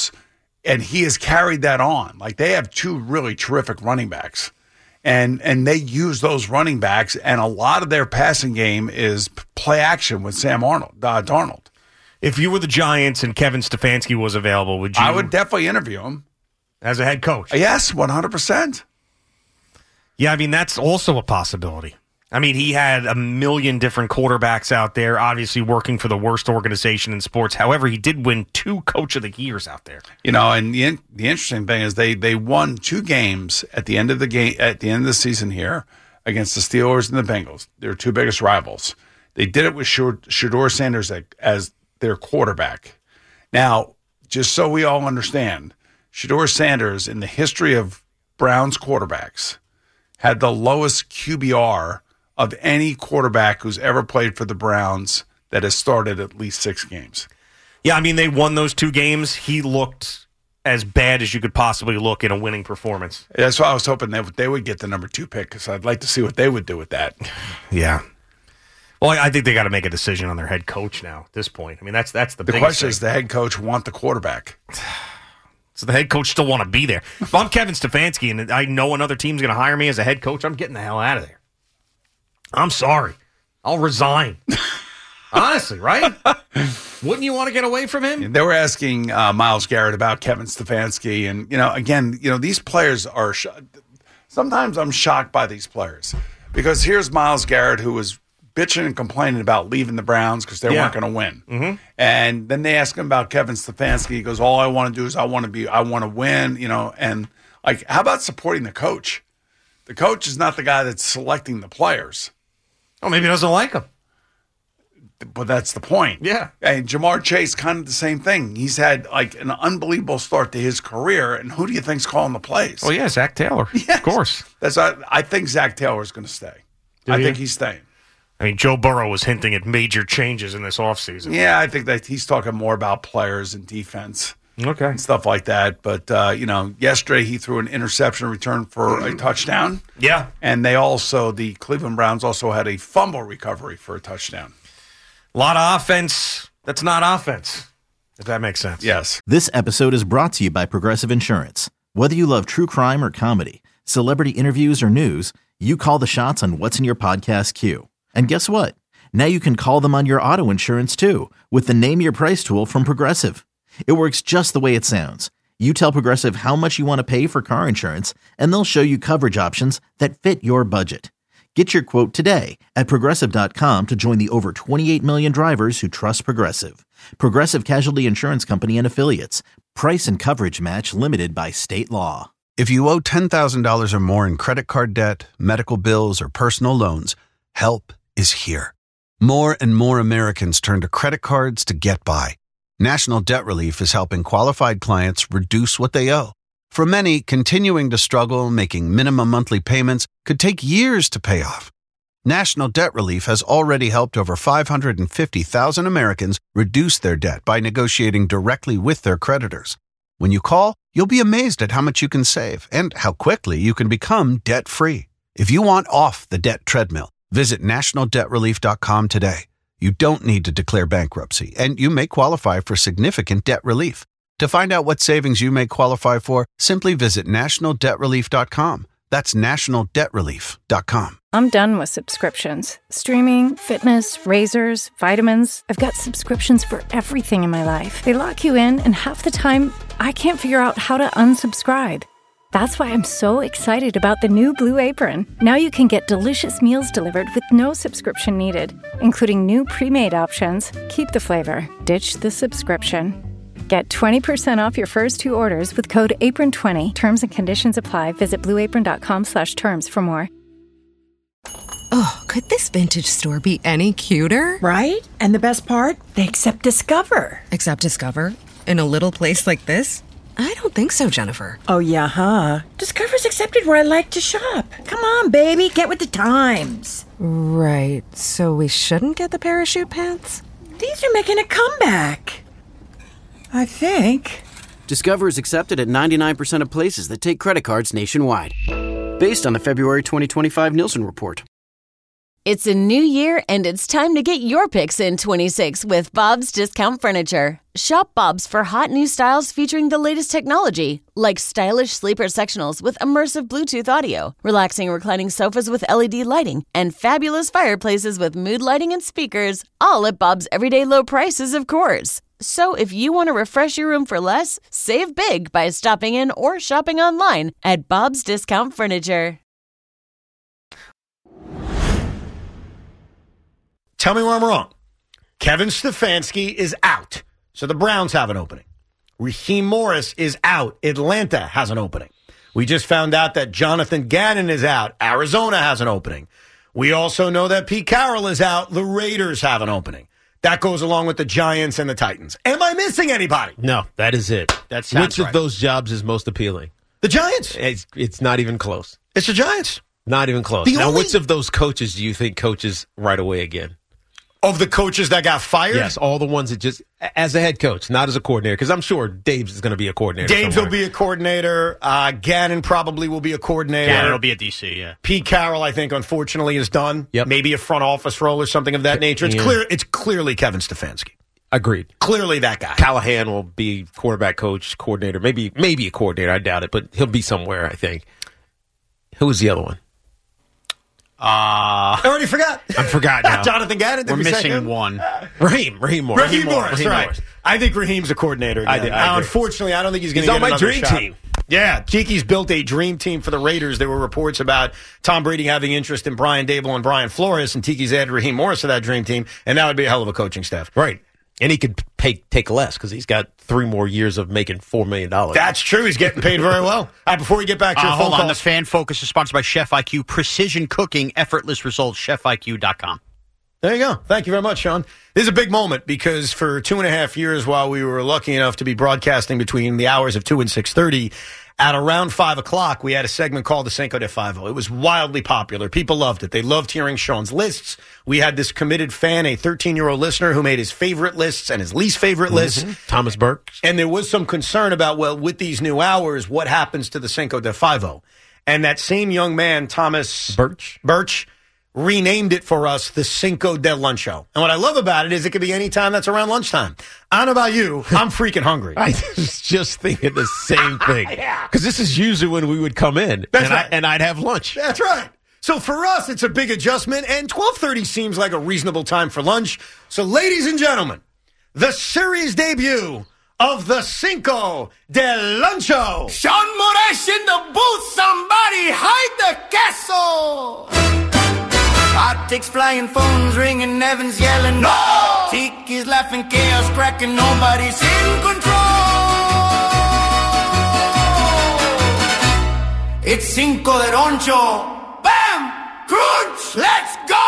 he has carried that on. Like, they have two really terrific running backs, and they use those running backs, and a lot of their passing game is play action with Sam Darnold. If you were the Giants and Kevin Stefanski was available, would you? I would definitely interview him as a head coach. Yes, 100%. Yeah, I mean, that's also a possibility. I mean, he had a million different quarterbacks out there, obviously working for the worst organization in sports. However, he did win 2 Coach of the Years out there. You know, and the interesting thing is they won 2 games at the end of the season here against the Steelers and the Bengals. Their 2 biggest rivals. They did it with Shedeur Sanders as their quarterback. Now, just so we all understand, Shedeur Sanders, in the history of Browns quarterbacks, had the lowest QBR of any quarterback who's ever played for the Browns that has started at least 6 games. Yeah, I mean, they won those 2 games. He looked as bad as you could possibly look in a winning performance. That's why I was hoping they would get the number 2 pick, because I'd like to see what they would do with that. Yeah. Well, I think they got to make a decision on their head coach now at this point. I mean, that's the biggest question thing. Is the head coach want the quarterback? So the head coach still want to be there. If I'm Kevin Stefanski and I know another team's going to hire me as a head coach, I'm getting the hell out of there. I'm sorry. I'll resign. Honestly, right? Wouldn't you want to get away from him? They were asking Myles Garrett about Kevin Stefanski. And, again, these players are sometimes I'm shocked by these players. Because here's Myles Garrett, who was bitching and complaining about leaving the Browns because they weren't going to win. Mm-hmm. And then they ask him about Kevin Stefanski. He goes, all I want to do is I want to win, and like, how about supporting the coach? The coach is not the guy that's selecting the players. Oh, maybe he doesn't like him. But that's the point. Yeah. And Jamar Chase, kind of the same thing. He's had like an unbelievable start to his career. And who do you think's calling the plays? Oh, yeah, Zach Taylor. Yes. Of course. I think Zach Taylor is going to stay. I think he's staying. I mean, Joe Burrow was hinting at major changes in this offseason. Yeah, I think that he's talking more about players and defense. Okay. And stuff like that. But, yesterday he threw an interception return for a touchdown. Yeah. And the Cleveland Browns also had a fumble recovery for a touchdown. A lot of offense. That's not offense, if that makes sense. Yes. This episode is brought to you by Progressive Insurance. Whether you love true crime or comedy, celebrity interviews or news, you call the shots on what's in your podcast queue. And guess what? Now you can call them on your auto insurance too with the Name Your Price tool from Progressive. It works just the way it sounds. You tell Progressive how much you want to pay for car insurance, and they'll show you coverage options that fit your budget. Get your quote today at Progressive.com to join the over 28 million drivers who trust Progressive. Progressive Casualty Insurance Company and Affiliates. Price and coverage match limited by state law. If you owe $10,000 or more in credit card debt, medical bills, or personal loans, help is here. More and more Americans turn to credit cards to get by. National Debt Relief is helping qualified clients reduce what they owe. For many, continuing to struggle, making minimum monthly payments could take years to pay off. National Debt Relief has already helped over 550,000 Americans reduce their debt by negotiating directly with their creditors. When you call, you'll be amazed at how much you can save and how quickly you can become debt-free. If you want off the debt treadmill, visit nationaldebtrelief.com today. You don't need to declare bankruptcy, and you may qualify for significant debt relief. To find out what savings you may qualify for, simply visit nationaldebtrelief.com. That's nationaldebtrelief.com. I'm done with subscriptions. Streaming, fitness, razors, vitamins. I've got subscriptions for everything in my life. They lock you in, and half the time, I can't figure out how to unsubscribe. That's why I'm so excited about the new Blue Apron. Now you can get delicious meals delivered with no subscription needed, including new pre-made options. Keep the flavor, ditch the subscription. Get 20% off your first 2 orders with code APRON20. Terms and conditions apply. Visit blueapron.com/terms for more. Oh, could this vintage store be any cuter? Right? And the best part? They accept Discover. Accept Discover? In a little place like this? I don't think so, Jennifer. Oh, yeah, huh? Discover's accepted where I like to shop. Come on, baby, get with the times. Right, so we shouldn't get the parachute pants? These are making a comeback. I think. Discover is accepted at 99% of places that take credit cards nationwide. Based on the February 2025 Nielsen report. It's a new year, and it's time to get your picks in 26 with Bob's Discount Furniture. Shop Bob's for hot new styles featuring the latest technology, like stylish sleeper sectionals with immersive Bluetooth audio, relaxing reclining sofas with LED lighting, and fabulous fireplaces with mood lighting and speakers, all at Bob's everyday low prices, of course. So if you want to refresh your room for less, save big by stopping in or shopping online at Bob's Discount Furniture. Tell me where I'm wrong. Kevin Stefanski is out, so the Browns have an opening. Raheem Morris is out. Atlanta has an opening. We just found out that Jonathan Gannon is out. Arizona has an opening. We also know that Pete Carroll is out. The Raiders have an opening. That goes along with the Giants and the Titans. Am I missing anybody? No, that is it. That sounds Which of those jobs is most appealing? The Giants. It's not even close. It's the Giants. Not even close. Now, which of those coaches do you think coaches right away again? Of the coaches that got fired? Yes, all the ones that just, as a head coach, not as a coordinator, because I'm sure Dave's is going to be a coordinator. Dave's will be a coordinator. Gannon probably will be a coordinator. Gannon will be a DC, yeah. Pete Carroll, I think, unfortunately, is done. Yep. Maybe a front office role or something of that nature. It's clear. It's clearly Kevin Stefanski. Agreed. Clearly that guy. Callahan will be quarterback coach, coordinator, maybe a coordinator. I doubt it, but he'll be somewhere, I think. Who was the other one? I already forgot. I forgot now. Jonathan Gannon. We're missing one. Raheem Morris. Raheem Morris, right. I think Raheem's a coordinator again. Unfortunately, I don't think he's going to get on my another dream shot. team. Yeah, Tiki's built a dream team for the Raiders. There were reports about Tom Brady having interest in Brian Dable and Brian Flores, and Tiki's added Raheem Morris to that dream team, and that would be a hell of a coaching staff. Right. And he could take less because he's got 3 more years of making $4 million. That's true. He's getting paid very well. All right, before we get back to your phone hold on. calls. The Fan Focus is sponsored by Chef IQ. Precision cooking, effortless results. ChefIQ.com. There you go. Thank you very much, Sean. This is a big moment because for 2.5 years, while we were lucky enough to be broadcasting between the hours of 2 and 6:30, at around 5 o'clock, we had a segment called the Cinco de Five-O. It was wildly popular. People loved it. They loved hearing Sean's lists. We had this committed fan, a 13-year-old listener who made his favorite lists and his least favorite lists. Thomas Burke. And there was some concern about, well, with these new hours, what happens to the Cinco de Five-O? And that same young man, Thomas Birch, renamed it for us the Cinco de Luncho. And what I love about it is it could be any time that's around lunchtime. I don't know about you. I'm freaking hungry. I was just thinking the same thing. Because this is usually when we would come in. That's right. And I'd have lunch. That's right. So for us, it's a big adjustment, and 12:30 seems like a reasonable time for lunch. So ladies and gentlemen, the series debut of the Cinco de Luncho. Sean Moraes in the booth. Somebody hide the castle. Optics flying, phones ringing, Evans yelling, no! Tiki's laughing, chaos cracking, nobody's in control. It's Cinco de Roncho. Bam! Crunch! Let's go!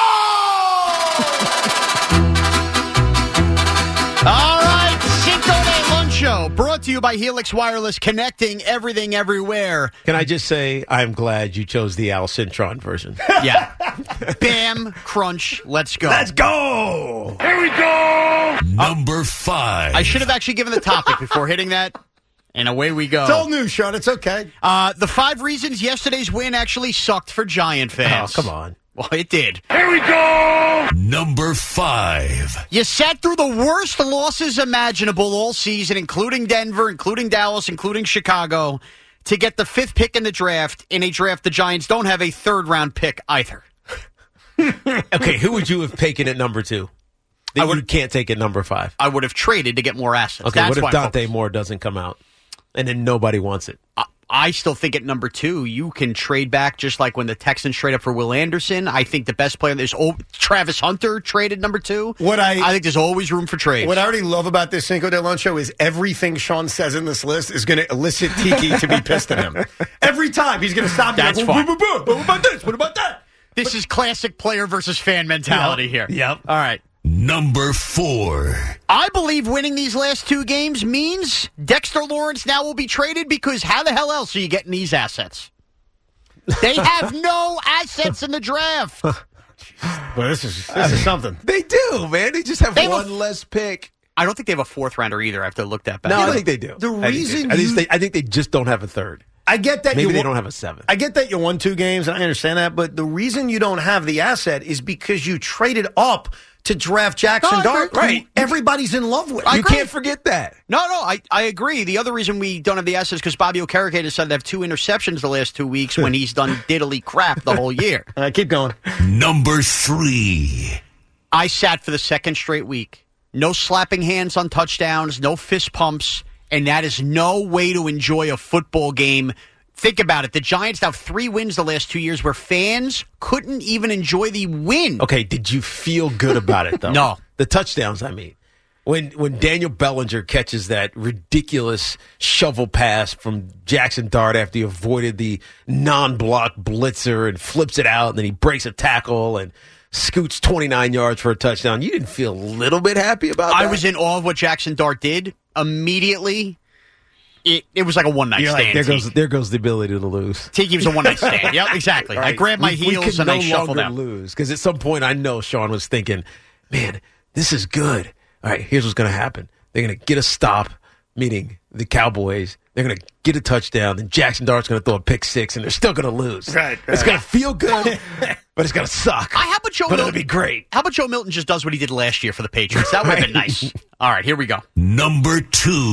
All right, Cinco de Luncho, brought to you by Helix Wireless, connecting everything everywhere. Can I just say I'm glad you chose the Al Cintron version. Yeah. Bam, crunch, let's go. Let's go! Here we go! Number 5. I should have actually given the topic before hitting that, and away we go. It's old news, Sean. It's okay. The 5 reasons yesterday's win actually sucked for Giant fans. Oh, come on. Well, it did. Here we go! Number 5. You sat through the worst losses imaginable all season, including Denver, including Dallas, including Chicago, to get the 5th pick in the draft, in a draft the Giants don't have a 3rd-round pick either. Okay, who would you have taken at number 2? That you can't take at number 5. I would have traded to get more assets. Okay, That's what if why Dante Moore doesn't come out? And then nobody wants it. I still think at number 2, you can trade back just like when the Texans trade up for Will Anderson. I think the best player, there's Travis Hunter traded number 2. I think there's always room for trades. What I already love about this Cinco de Luncho is everything Sean says in this list is going to elicit Tiki to be pissed at him. Every time he's going to stop. That's fine. fine. What about this? What about that? This is classic player versus fan mentality here. Yep. All right. Number 4. I believe winning these last 2 games means Dexter Lawrence now will be traded because how the hell else are you getting these assets? They have no assets in the draft. Well, this is something. They do, man. They just have one less pick. I don't think they have a fourth rounder either. I have to look that back. No, I think they do. The reason I think they just don't have a third. I get that maybe they don't have a seventh. I get that you won 2 games, and I understand that. But the reason you don't have the asset is because you traded up to draft Jackson Dart, right? Everybody's in love with. You can't forget that. No, I agree. The other reason we don't have the assets is because Bobby Okereke decided to have 2 interceptions the last 2 weeks when he's done diddly crap the whole year. All right, keep going. Number 3. I sat for the second straight week. No slapping hands on touchdowns, no fist pumps, and that is no way to enjoy a football game. Think about it. The Giants have 3 wins the last 2 years where fans couldn't even enjoy the win. Okay, did you feel good about it, though? No. The touchdowns, I mean. When Daniel Bellinger catches that ridiculous shovel pass from Jackson Dart after he avoided the non-block blitzer and flips it out, and then he breaks a tackle and scoots 29 yards for a touchdown, you didn't feel a little bit happy about that? I was in awe of what Jackson Dart did. Immediately, it was like a one-night stand. Like, there goes the ability to lose. Tiki was a one-night stand. Yep, exactly. Right. I grabbed my heels and I shuffled out. Lose, because at some point I know Sean was thinking, man, this is good. All right, here's what's going to happen. They're going to get a stop, meaning the Cowboys. They're going to get a touchdown, then Jackson Dart's going to throw a pick 6, and they're still going to lose. Right. It's going to feel good, but it's going to suck. How about Joe Milton? Milton? It'll be great. How about Joe Milton just does what he did last year for the Patriots? That would have been nice. All right, here we go. Number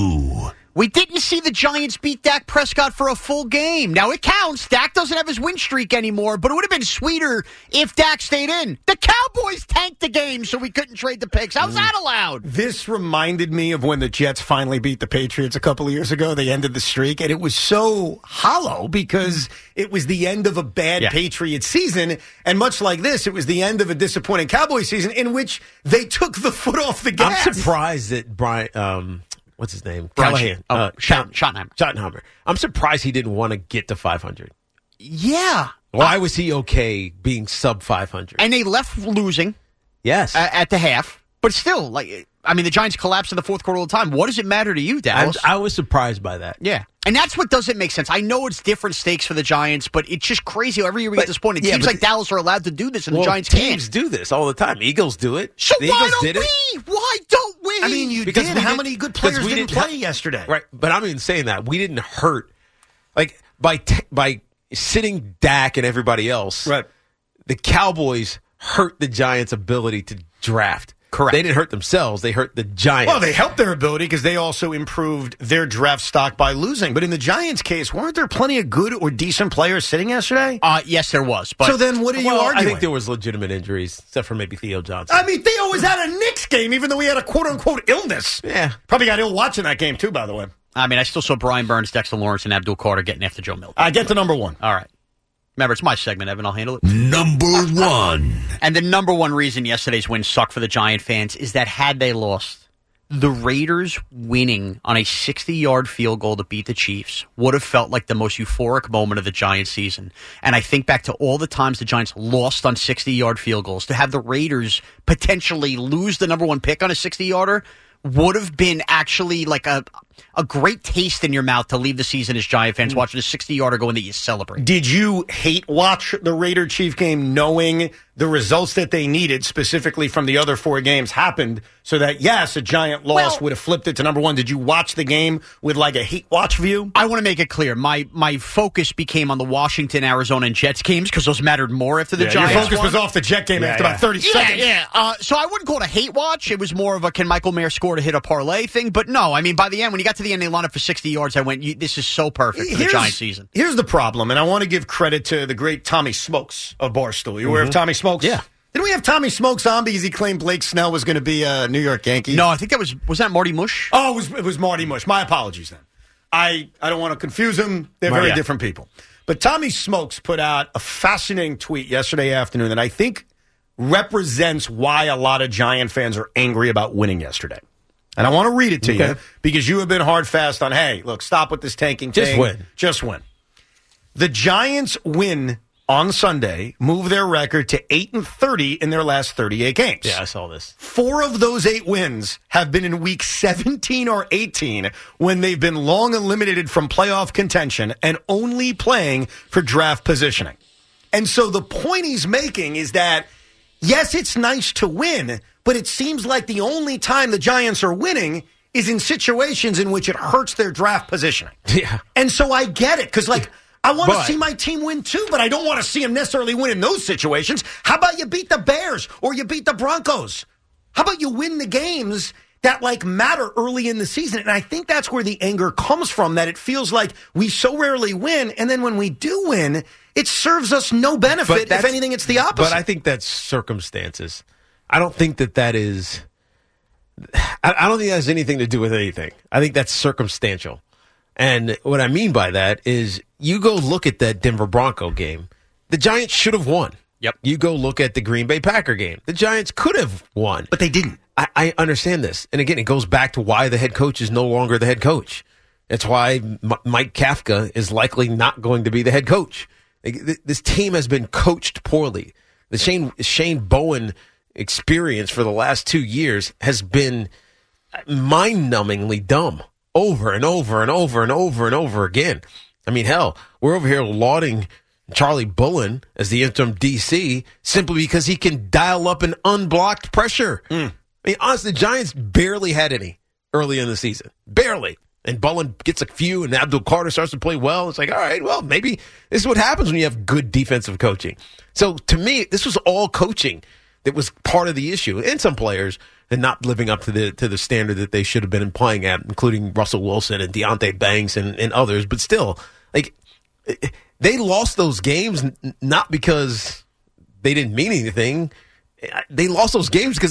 2. We didn't see the Giants beat Dak Prescott for a full game. Now, it counts. Dak doesn't have his win streak anymore, but it would have been sweeter if Dak stayed in. The Cowboys tanked the game so we couldn't trade the picks. How's that allowed? This reminded me of when the Jets finally beat the Patriots a couple of years ago. They ended the streak, and it was so hollow because it was the end of a bad Patriots season, and much like this, it was the end of a disappointing Cowboys season in which they took the foot off the gas. I'm surprised that Brian... what's his name? Callahan. Schottenheimer. I'm surprised he didn't want to get to 500. Yeah. Why was he okay being sub 500? And they left losing. Yes. At the half. But still, the Giants collapsed in the fourth quarter all the time. What does it matter to you, Dallas? I was surprised by that. Yeah. And that's what doesn't make sense. I know it's different stakes for the Giants, but it's just crazy. Every year we get this point. It seems like Dallas are allowed to do this, and the Giants can't. Teams do this all the time. Eagles do it. So the why Eagles don't did we? It. Why don't we? I mean, you did. How many good players didn't play yesterday? Right, but I'm even saying that. We didn't hurt. Like, by sitting Dak and everybody else, right. The Cowboys hurt the Giants' ability to draft. Correct. They didn't hurt themselves. They hurt the Giants. Well, they helped their ability because they also improved their draft stock by losing. But in the Giants' case, weren't there plenty of good or decent players sitting yesterday? Yes, there was. But so then what are you arguing? I think there was legitimate injuries, except for maybe Theo Johnson. I mean, Theo was at a Knicks game, even though he had a quote-unquote illness. Yeah. Probably got ill watching that game, too, by the way. I mean, I still saw Brian Burns, Dexter Lawrence, and Abdul Carter getting after Joe Milton. I get to number 1. All right. Remember, it's my segment, Evan. I'll handle it. Number 1. And the number one reason yesterday's win sucked for the Giant fans is that had they lost, the Raiders winning on a 60-yard field goal to beat the Chiefs would have felt like the most euphoric moment of the Giants season. And I think back to all the times the Giants lost on 60-yard field goals. To have the Raiders potentially lose the number 1 pick on a 60-yarder would have been actually like a great taste in your mouth to leave the season as Giant fans watching a 60-yarder go in that you celebrate. Did you hate watch the Raider-Chief game knowing the results that they needed, specifically from the other 4 games, happened so that, yes, a Giant loss would have flipped it to number 1? Did you watch the game with like a hate watch view? I want to make it clear. My focus became on the Washington, Arizona, and Jets games because those mattered more after the Giants Your focus won. was off the Jet game after about 30 seconds. Yeah. So I wouldn't call it a hate watch. It was more of a can Michael Mayer score to hit a parlay thing. But no, I mean, by the end, when you got to the end, they lined up for 60 yards. I went, this is so perfect for the Giants season. Here's the problem, and I want to give credit to the great Tommy Smokes of Barstool. You aware of Tommy Smokes? Yeah. Didn't we have Tommy Smokes on because he claimed Blake Snell was going to be a New York Yankee? No, I think that was that Marty Mush? Oh, it was Marty Mush. My apologies then. I don't want to confuse them. They're very different people. But Tommy Smokes put out a fascinating tweet yesterday afternoon that I think represents why a lot of Giant fans are angry about winning yesterday. And I want to read it to you because you have been hard fast on, hey, look, stop with this tanking thing. Just win. The Giants win on Sunday, move their record to 8-30 in their last 38 games. Yeah, I saw this. 4 of those 8 wins have been in week 17 or 18 when they've been long eliminated from playoff contention and only playing for draft positioning. And so the point he's making is that, yes, it's nice to win, but it seems like the only time the Giants are winning is in situations in which it hurts their draft positioning. Yeah. And so I get it, because, like, I want to see my team win too, but I don't want to see them necessarily win in those situations. How about you beat the Bears or you beat the Broncos? How about you win the games that, like, matter early in the season? And I think that's where the anger comes from, that it feels like we so rarely win, and then when we do win, it serves us no benefit. If anything, it's the opposite. But I think that's circumstances. I don't think that is... I don't think that has anything to do with anything. I think that's circumstantial. And what I mean by that is you go look at that Denver Bronco game. The Giants should have won. Yep. You go look at the Green Bay Packer game. The Giants could have won. But they didn't. I understand this. And again, it goes back to why the head coach is no longer the head coach. That's why Mike Kafka is likely not going to be the head coach. This team has been coached poorly. The Shane Bowen experience for the last 2 years has been mind-numbingly dumb over and over and over and over and over again. I mean, hell, we're over here lauding Charlie Bullen as the interim DC simply because he can dial up an unblocked pressure. I mean, honestly, the Giants barely had any early in the season. Barely. And Bullen gets a few, and Abdul Carter starts to play well. It's like, all right, well, maybe this is what happens when you have good defensive coaching. So, to me, this was all coaching that was part of the issue. And some players and not living up to the standard that they should have been playing at, including Russell Wilson and Deonte Banks and others. But still, like, they lost those games not because they didn't mean anything. They lost those games because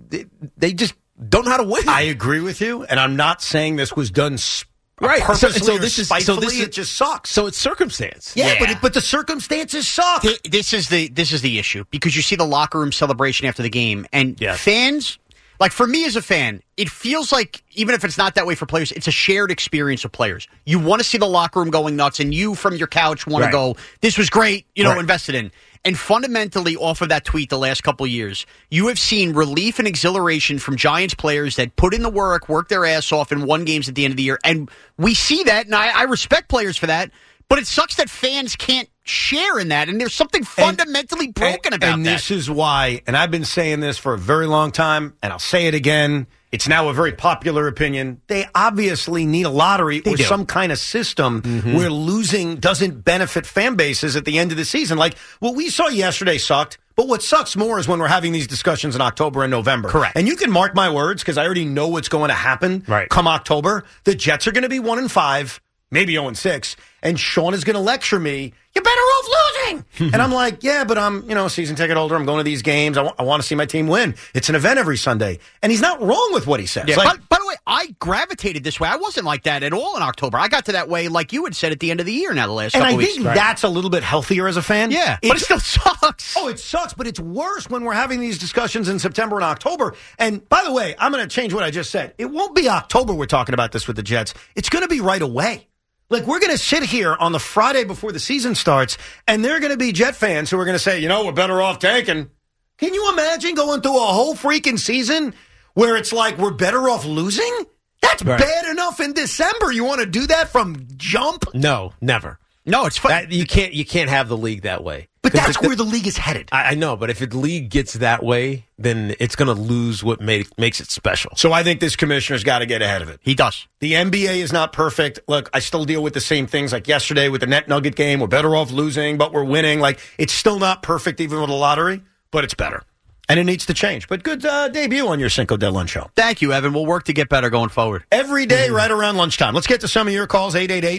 they just don't know how to win. I agree with you, and I'm not saying this was done right. purposely or spitefully. It just sucks. So it's circumstance. Yeah. But the circumstances suck. This is the issue, because you see the locker room celebration after the game, and fans, like, for me as a fan, it feels like, even if it's not that way for players, it's a shared experience of players. You want to see the locker room going nuts, and you from your couch want to go, this was great, invested in. And fundamentally, off of that tweet the last couple of years, you have seen relief and exhilaration from Giants players that put in the work, work their ass off, and won games at the end of the year. And we see that, and I respect players for that, but it sucks that fans can't share in that, and there's something fundamentally broken about that. And this is why, and I've been saying this for a very long time, and I'll say it again, it's now a very popular opinion. They obviously need a lottery or some kind of system where losing doesn't benefit fan bases at the end of the season. Like, what we saw yesterday sucked, but what sucks more is when we're having these discussions in October and November. Correct. And you can mark my words, because I already know what's going to happen come October. The Jets are going to be 1-5, maybe 0-6, and Sean is going to lecture me, you're better off losing. And I'm like, yeah, but I'm, season ticket holder. I'm going to these games. I want to see my team win. It's an event every Sunday. And he's not wrong with what he says. Yeah, by the way, I gravitated this way. I wasn't like that at all in October. I got to that way, like you had said, at the end of the year now, the last couple weeks. And I think that's a little bit healthier as a fan. Yeah, but it still sucks. Oh, it sucks, but it's worse when we're having these discussions in September and October. And by the way, I'm going to change what I just said. It won't be October we're talking about this with the Jets. It's going to be right away. Like, we're going to sit here on the Friday before the season starts, and there are going to be Jet fans who are going to say, we're better off tanking. Can you imagine going through a whole freaking season where it's like we're better off losing? That's bad enough in December. You want to do that from jump? No, never. No, it's fun. You can't have the league that way. But that's where the league is headed. I know, but if the league gets that way, then it's going to lose what makes it special. So I think this commissioner's got to get ahead of it. He does. The NBA is not perfect. Look, I still deal with the same things like yesterday with the Net Nugget game. We're better off losing, but we're winning. Like, it's still not perfect even with a lottery, but it's better. And it needs to change. But good debut on your Cinco de Lunch show. Thank you, Evan. We'll work to get better going forward. Every day right around lunchtime. Let's get to some of your calls,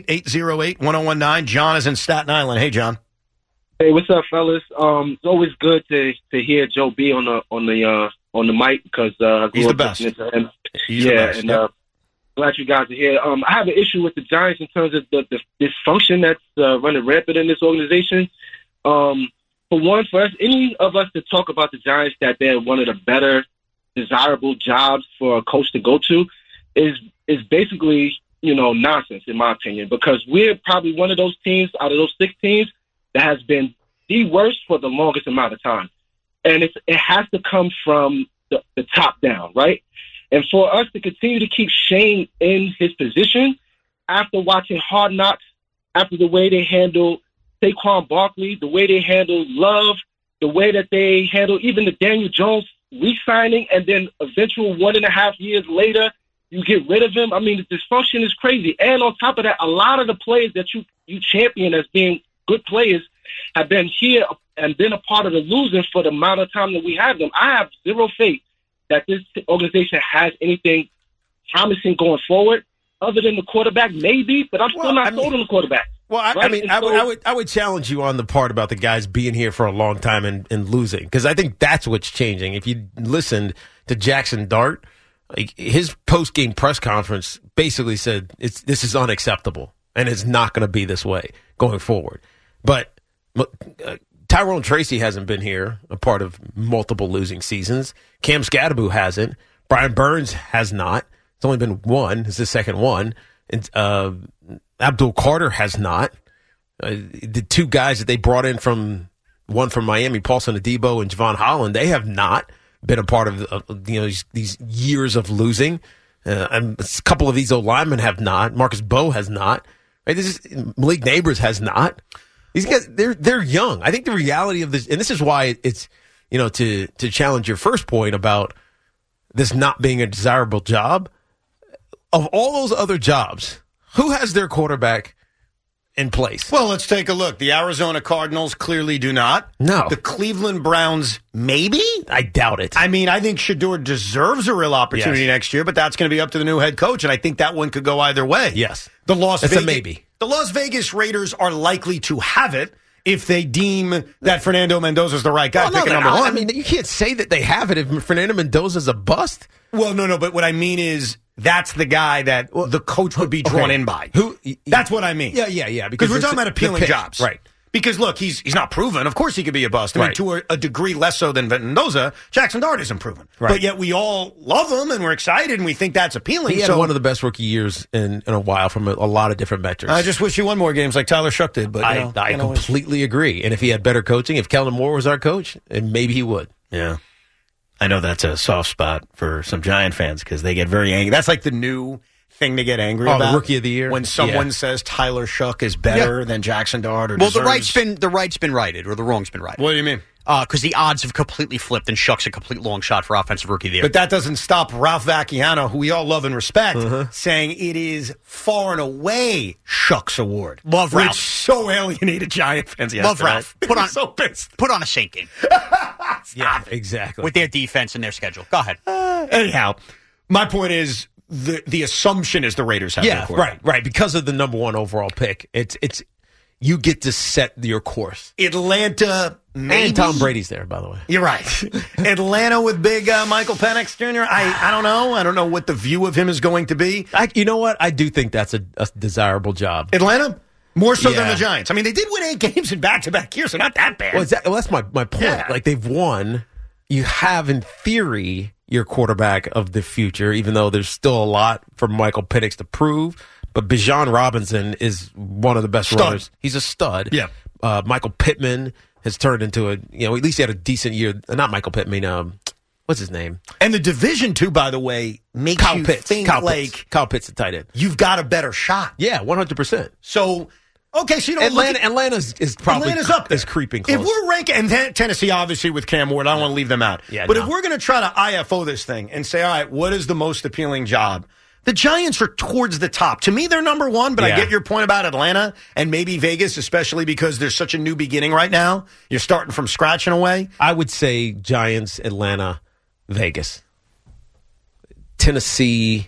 888-808-1019. John is in Staten Island. Hey, John. Hey, what's up, fellas? It's always good to hear Joe B on the mic, because I grew up listening to him. He's the best. And glad you guys are here. I have an issue with the Giants in terms of the dysfunction that's running rampant in this organization. For one, for us, any of us to talk about the Giants that they're one of the better, desirable jobs for a coach to go to is basically, nonsense, in my opinion, because we're probably one of those teams out of those 6 teams that has been the worst for the longest amount of time. And it has to come from the top down, right? And for us to continue to keep Shane in his position after watching Hard Knocks, after the way they handle Saquon Barkley, the way they handle Love, the way that they handle even the Daniel Jones re-signing, and then eventual 1.5 years later, you get rid of him. I mean, the dysfunction is crazy. And on top of that, a lot of the players that you champion as being good players have been here and been a part of the losing for the amount of time that we have them. I have zero faith that this organization has anything promising going forward, other than the quarterback, maybe, but I'm still not sold on the quarterback. Well, I would challenge you on the part about the guys being here for a long time and losing, because I think that's what's changing. If you listened to Jackson Dart, his post-game press conference basically said this is unacceptable and it's not going to be this way going forward. But Tyrone Tracy hasn't been here, a part of multiple losing seasons. Cam Scadaboo hasn't. Brian Burns has not. It's only been one. It's the second one. And Abdul Carter has not. The two guys that they brought in from Miami, Paulson Adebo and Javon Holland, they have not been a part of these years of losing. And a couple of these old linemen have not. Marcus Bowe has not. Right? Malik Neighbors has not. These guys, they're young. I think the reality of this, and this is why it's, to challenge your first point about this not being a desirable job. Of all those other jobs, who has their quarterback in place? Well, let's take a look. The Arizona Cardinals clearly do not. No. The Cleveland Browns, maybe? I doubt it. I mean, I think Shedeur deserves a real opportunity next year, but that's going to be up to the new head coach, and I think that one could go either way. Yes. That's a maybe. The Las Vegas Raiders are likely to have it if they deem that Fernando Mendoza is the right guy picking number one. I mean, you can't say that they have it if Fernando Mendoza is a bust. Well, no, but what I mean is that's the guy that the coach would be drawn in by. That's what I mean. Yeah. Because we're talking about appealing jobs. Right. Because, look, he's not proven. Of course he could be a bust. I mean, to a degree less so than Mendoza, Jackson Dart isn't proven. Right. But yet we all love him, and we're excited, and we think that's appealing. He had one of the best rookie years in a while from a lot of different metrics. I just wish he won more games like Tyler Shuck did. But I completely agree. And if he had better coaching, if Kellen Moore was our coach, and maybe he would. Yeah. I know that's a soft spot for some Giant fans because they get very angry. That's like the new thing to get angry about. The rookie of the year? When someone says Tyler Shuck is better than Jackson Dart or the right's been righted or the wrong's been righted. What do you mean? Because the odds have completely flipped and Shuck's a complete long shot for offensive rookie of the year. But that doesn't stop Ralph Vacchiano, who we all love and respect, saying it is far and away Shuck's award. Love Ralph. Which so alienated Giant fans yesterday. Love Ralph. So pissed. Put on a Saint game. Yeah, exactly. With their defense and their schedule. Go ahead. Anyhow, my point is the assumption is the Raiders have their quarterback. Right. Because of the number one overall pick, it's you get to set your course. Atlanta, maybe. And Tom Brady's there, by the way. You're right. Atlanta with big Michael Penix Jr. I don't know. I don't know what the view of him is going to be. You know what? I do think that's a desirable job. Atlanta? More so than the Giants. I mean, they did win 8 games in back-to-back years, so not that bad. Well, that's my point. Yeah. Like, they've won. You have, in theory, your quarterback of the future, even though there's still a lot for Michael Penix to prove. But Bijan Robinson is one of the best runners. He's a stud. Yeah. Michael Pittman has turned into at least he had a decent year. Not Michael Pittman. What's his name? And the division, too, by the way, makes Kyle you Pitts. think Kyle Pitts, the tight end. You've got a better shot. Yeah, 100%. So, okay, so Atlanta's probably Atlanta's up there. Is creeping close. If we're ranking, and Tennessee, obviously, with Cam Ward, I don't want to leave them out. Yeah, but if we're going to try to IFO this thing and say, all right, what is the most appealing job? The Giants are towards the top. To me, they're number one, but I get your point about Atlanta and maybe Vegas, especially because there's such a new beginning right now. You're starting from scratch in a way. I would say Giants, Atlanta, Vegas. Tennessee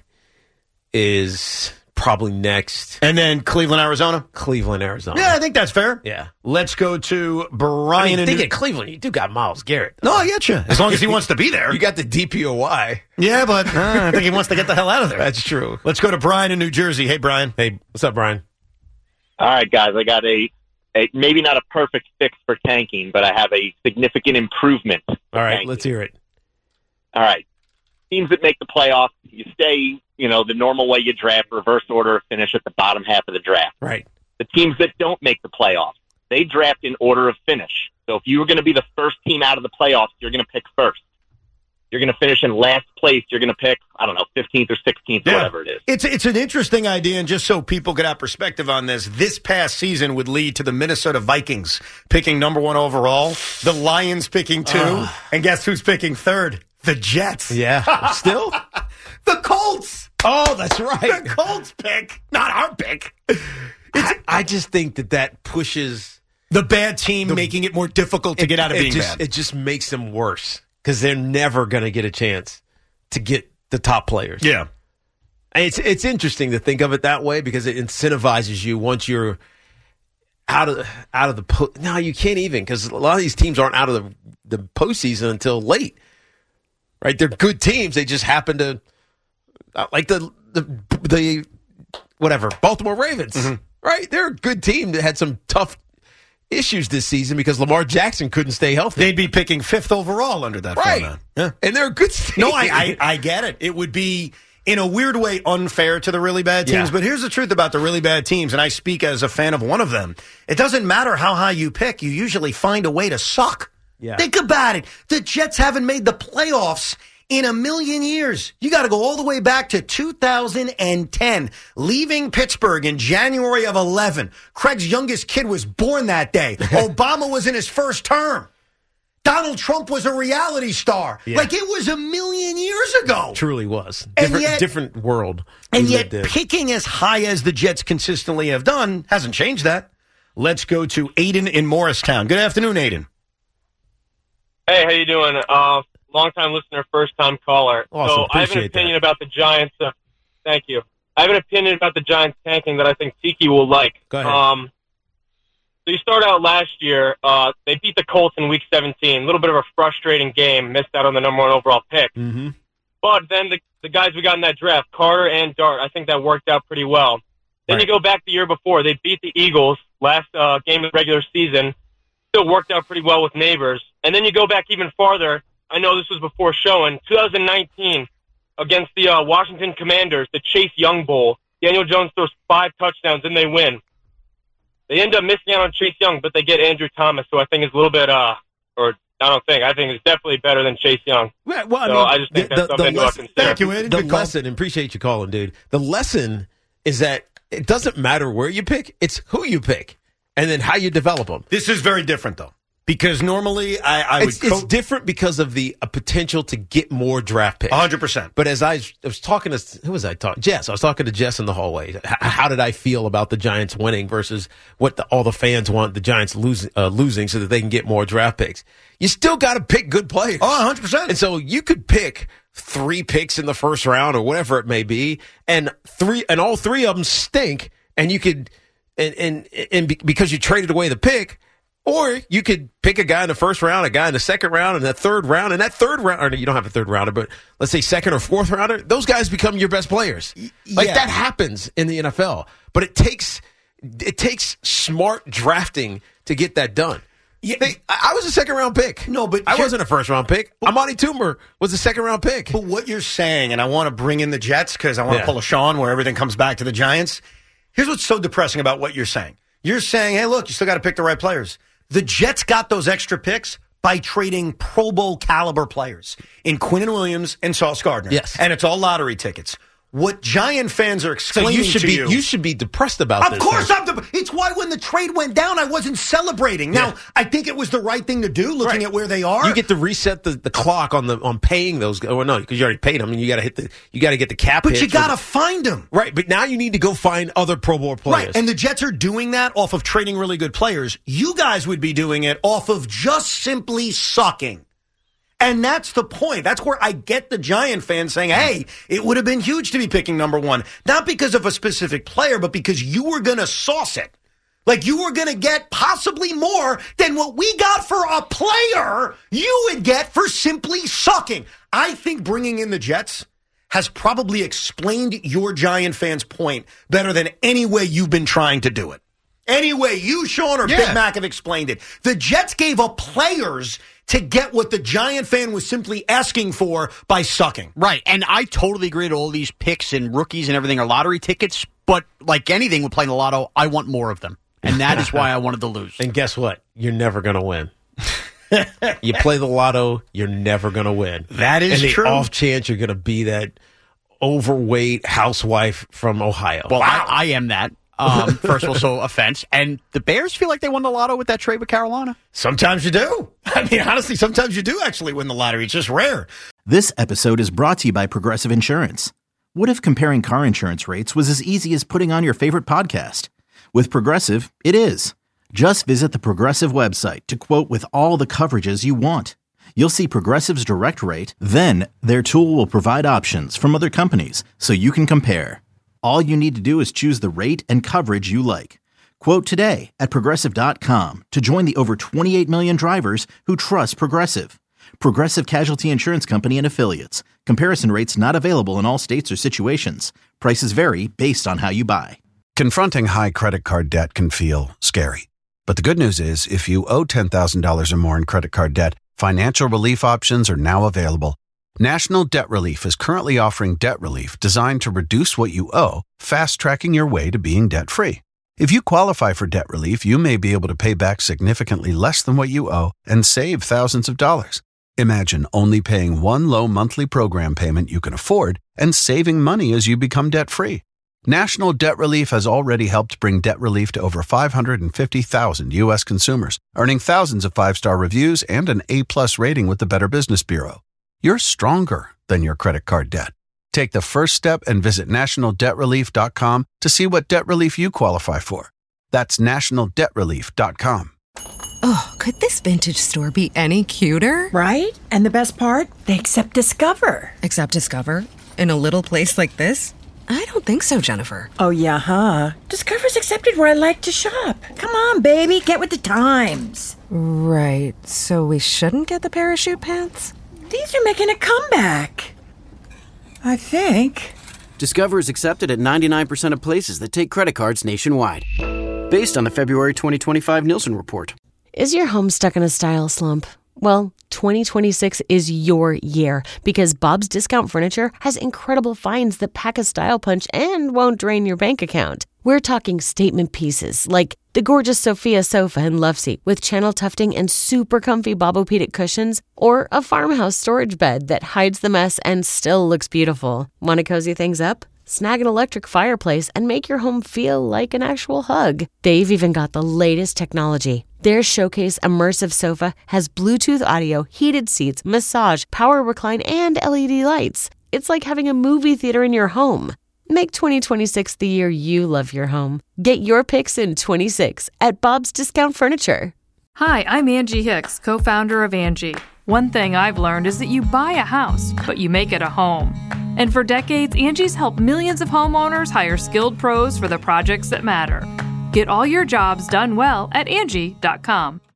is probably next. And then Cleveland, Arizona? Cleveland, Arizona. Yeah, I think that's fair. Yeah. Let's go to Brian. Think of Cleveland. You do got Myles Garrett. No, I get you. As long as he wants to be there. You got the DPOY. Yeah, but I think he wants to get the hell out of there. That's true. Let's go to Brian in New Jersey. Hey, Brian. Hey, what's up, Brian? All right, guys. I got a maybe not a perfect fix for tanking, but I have a significant improvement. All right, tanking. Let's hear it. All right. Teams that make the playoffs, you stay, the normal way you draft, reverse order of finish at the bottom half of the draft. Right. The teams that don't make the playoffs, they draft in order of finish. So if you were going to be the first team out of the playoffs, you're going to pick first. You're going to finish in last place. You're going to pick, 15th or 16th, or whatever it is. It's an interesting idea, and just so people could have perspective on this past season would lead to the Minnesota Vikings picking number 1 overall, the Lions picking 2, and guess who's picking 3rd? The Jets. Yeah. Still? The Colts. Oh, that's right. The Colts pick, not our pick. I just think that pushes the bad team, making it more difficult to get out of being bad. It just makes them worse because they're never going to get a chance to get the top players. Yeah. It's interesting to think of it that way because it incentivizes you once you're out of the no, you can't even, because a lot of these teams aren't out of the postseason until late, right? They're good teams. They just happen to like the whatever Baltimore Ravens, right? They're a good team that had some tough issues this season because Lamar Jackson couldn't stay healthy. They'd be picking 5th overall under that format. Yeah. And they're a good team. No, I get it. It would be, in a weird way, unfair to the really bad teams. Yeah. But here's the truth about the really bad teams, and I speak as a fan of one of them. It doesn't matter how high you pick. You usually find a way to suck. Yeah. Think about it. The Jets haven't made the playoffs in a million years. You got to go all the way back to 2010, leaving Pittsburgh in January of 11. Craig's youngest kid was born that day. Obama was in his first term. Donald Trump was a reality star. Yeah. Like, it was a million years ago. Truly was. Different world. And yet, picking as high as the Jets consistently have done hasn't changed that. Let's go to Aiden in Morristown. Good afternoon, Aiden. Hey, how you doing? Long-time listener, first-time caller. Awesome. So I have an opinion about the Giants. Thank you. I have an opinion about the Giants tanking that I think Tiki will like. Go ahead. So you start out last year, they beat the Colts in Week 17. A little bit of a frustrating game, missed out on the number 1 overall pick. Mm-hmm. But then the guys we got in that draft, Carter and Dart, I think that worked out pretty well. Then you go back the year before. They beat the Eagles last game of the regular season. Still worked out pretty well with Neighbors. And then you go back even farther. I know this was before showing. 2019 against the Washington Commanders, the Chase Young Bowl. Daniel Jones throws 5 touchdowns and they win. They end up missing out on Chase Young, but they get Andrew Thomas, who I think is a little bit, I think is definitely better than Chase Young. Well, I just think that's something to consider. Thank you, Ed. The lesson, appreciate you calling, dude. The lesson is that it doesn't matter where you pick, it's who you pick, and then how you develop them. This is very different, though. Because normally it's different because of the potential to get more draft picks. 100%. But as I was talking to, who was I talking? Jess. I was talking to Jess in the hallway. How did I feel about the Giants winning versus what all the fans want the Giants losing so that they can get more draft picks? You still got to pick good players. Oh, 100%. And so you could pick 3 picks in the first round or whatever it may be, and all 3 of them stink, and you could because you traded away the pick. Or you could pick a guy in the first round, a guy in the second round, and that third round. And that third round, or you don't have a third rounder, but let's say second or fourth rounder, those guys become your best players. Like that happens in the NFL. But it takes smart drafting to get that done. Yeah, I was a second round pick. No, but I wasn't a first round pick. Amani Toomer was a second round pick. But what you're saying, and I want to bring in the Jets because I want to pull a Sean where everything comes back to the Giants. Here's what's so depressing about what you're saying. You're saying, hey, look, you still got to pick the right players. The Jets got those extra picks by trading Pro Bowl caliber players in Quinnen Williams and Sauce Gardner. Yes. And it's all lottery tickets. What Giant fans are explaining you should be depressed about this. Of course it's why when the trade went down, I wasn't celebrating. Now, I think it was the right thing to do, looking at where they are. You get to reset the clock on paying those. Or no, because you already paid them, and you got to get the cap. But you got to find them, right? But now you need to go find other Pro Bowl players, right? And the Jets are doing that off of trading really good players. You guys would be doing it off of just simply sucking. And that's the point. That's where I get the Giant fans saying, hey, it would have been huge to be picking number 1. Not because of a specific player, but because you were going to sauce it. Like you were going to get possibly more than what we got for a player you would get for simply sucking. I think bringing in the Jets has probably explained your Giant fans' point better than any way you've been trying to do it. Any way you, Sean, or Big Mac have explained it. The Jets gave up players to get what the Giant fan was simply asking for by sucking. Right, and I totally agree that all these picks and rookies and everything are lottery tickets, but like anything with playing the lotto, I want more of them. And that is why I wanted to lose. And guess what? You're never going to win. You play the lotto, you're never going to win. That is true. And the off chance you're going to be that overweight housewife from Ohio. Well, I am that. First of all, so offense. And the Bears feel like they won the lotto with that trade with Carolina. Sometimes you do. I mean, honestly, sometimes you do actually win the lottery. It's just rare. This episode is brought to you by Progressive Insurance. What if comparing car insurance rates was as easy as putting on your favorite podcast? With Progressive, it is. Just visit the Progressive website to quote with all the coverages you want. You'll see Progressive's direct rate, then their tool will provide options from other companies so you can compare. All you need to do is choose the rate and coverage you like. Quote today at Progressive.com to join the over 28 million drivers who trust Progressive. Progressive Casualty Insurance Company and Affiliates. Comparison rates not available in all states or situations. Prices vary based on how you buy. Confronting high credit card debt can feel scary. But the good news is, if you owe $10,000 or more in credit card debt, financial relief options are now available. National Debt Relief is currently offering debt relief designed to reduce what you owe, fast-tracking your way to being debt-free. If you qualify for debt relief, you may be able to pay back significantly less than what you owe and save thousands of dollars. Imagine only paying one low monthly program payment you can afford and saving money as you become debt-free. National Debt Relief has already helped bring debt relief to over 550,000 U.S. consumers, earning thousands of five-star reviews and an A-plus rating with the Better Business Bureau. You're stronger than your credit card debt. Take the first step and visit nationaldebtrelief.com to see what debt relief you qualify for. That's nationaldebtrelief.com. Oh, could this vintage store be any cuter? Right? And the best part? They accept Discover. Accept Discover? In a little place like this? I don't think so, Jennifer. Oh, yeah, huh? Discover's accepted where I like to shop. Come on, baby, get with the times. Right, so we shouldn't get the parachute pants? These are making a comeback. I think. Discover is accepted at 99% of places that take credit cards nationwide. Based on the February 2025 Nielsen report. Is your home stuck in a style slump? Well, 2026 is your year because Bob's Discount Furniture has incredible finds that pack a style punch and won't drain your bank account. We're talking statement pieces like the gorgeous Sophia sofa and love seat with channel tufting and super comfy Bobopedic cushions, or a farmhouse storage bed that hides the mess and still looks beautiful. Want to cozy things up? Snag an electric fireplace and make your home feel like an actual hug. They've even got the latest technology. Their Showcase Immersive Sofa has Bluetooth audio, heated seats, massage, power recline, and LED lights. It's like having a movie theater in your home. Make 2026 the year you love your home. Get your picks in 26 at Bob's Discount Furniture. Hi, I'm Angie Hicks, co-founder of Angie. One thing I've learned is that you buy a house, but you make it a home. And for decades, Angie's helped millions of homeowners hire skilled pros for the projects that matter. Get all your jobs done well at Angie.com.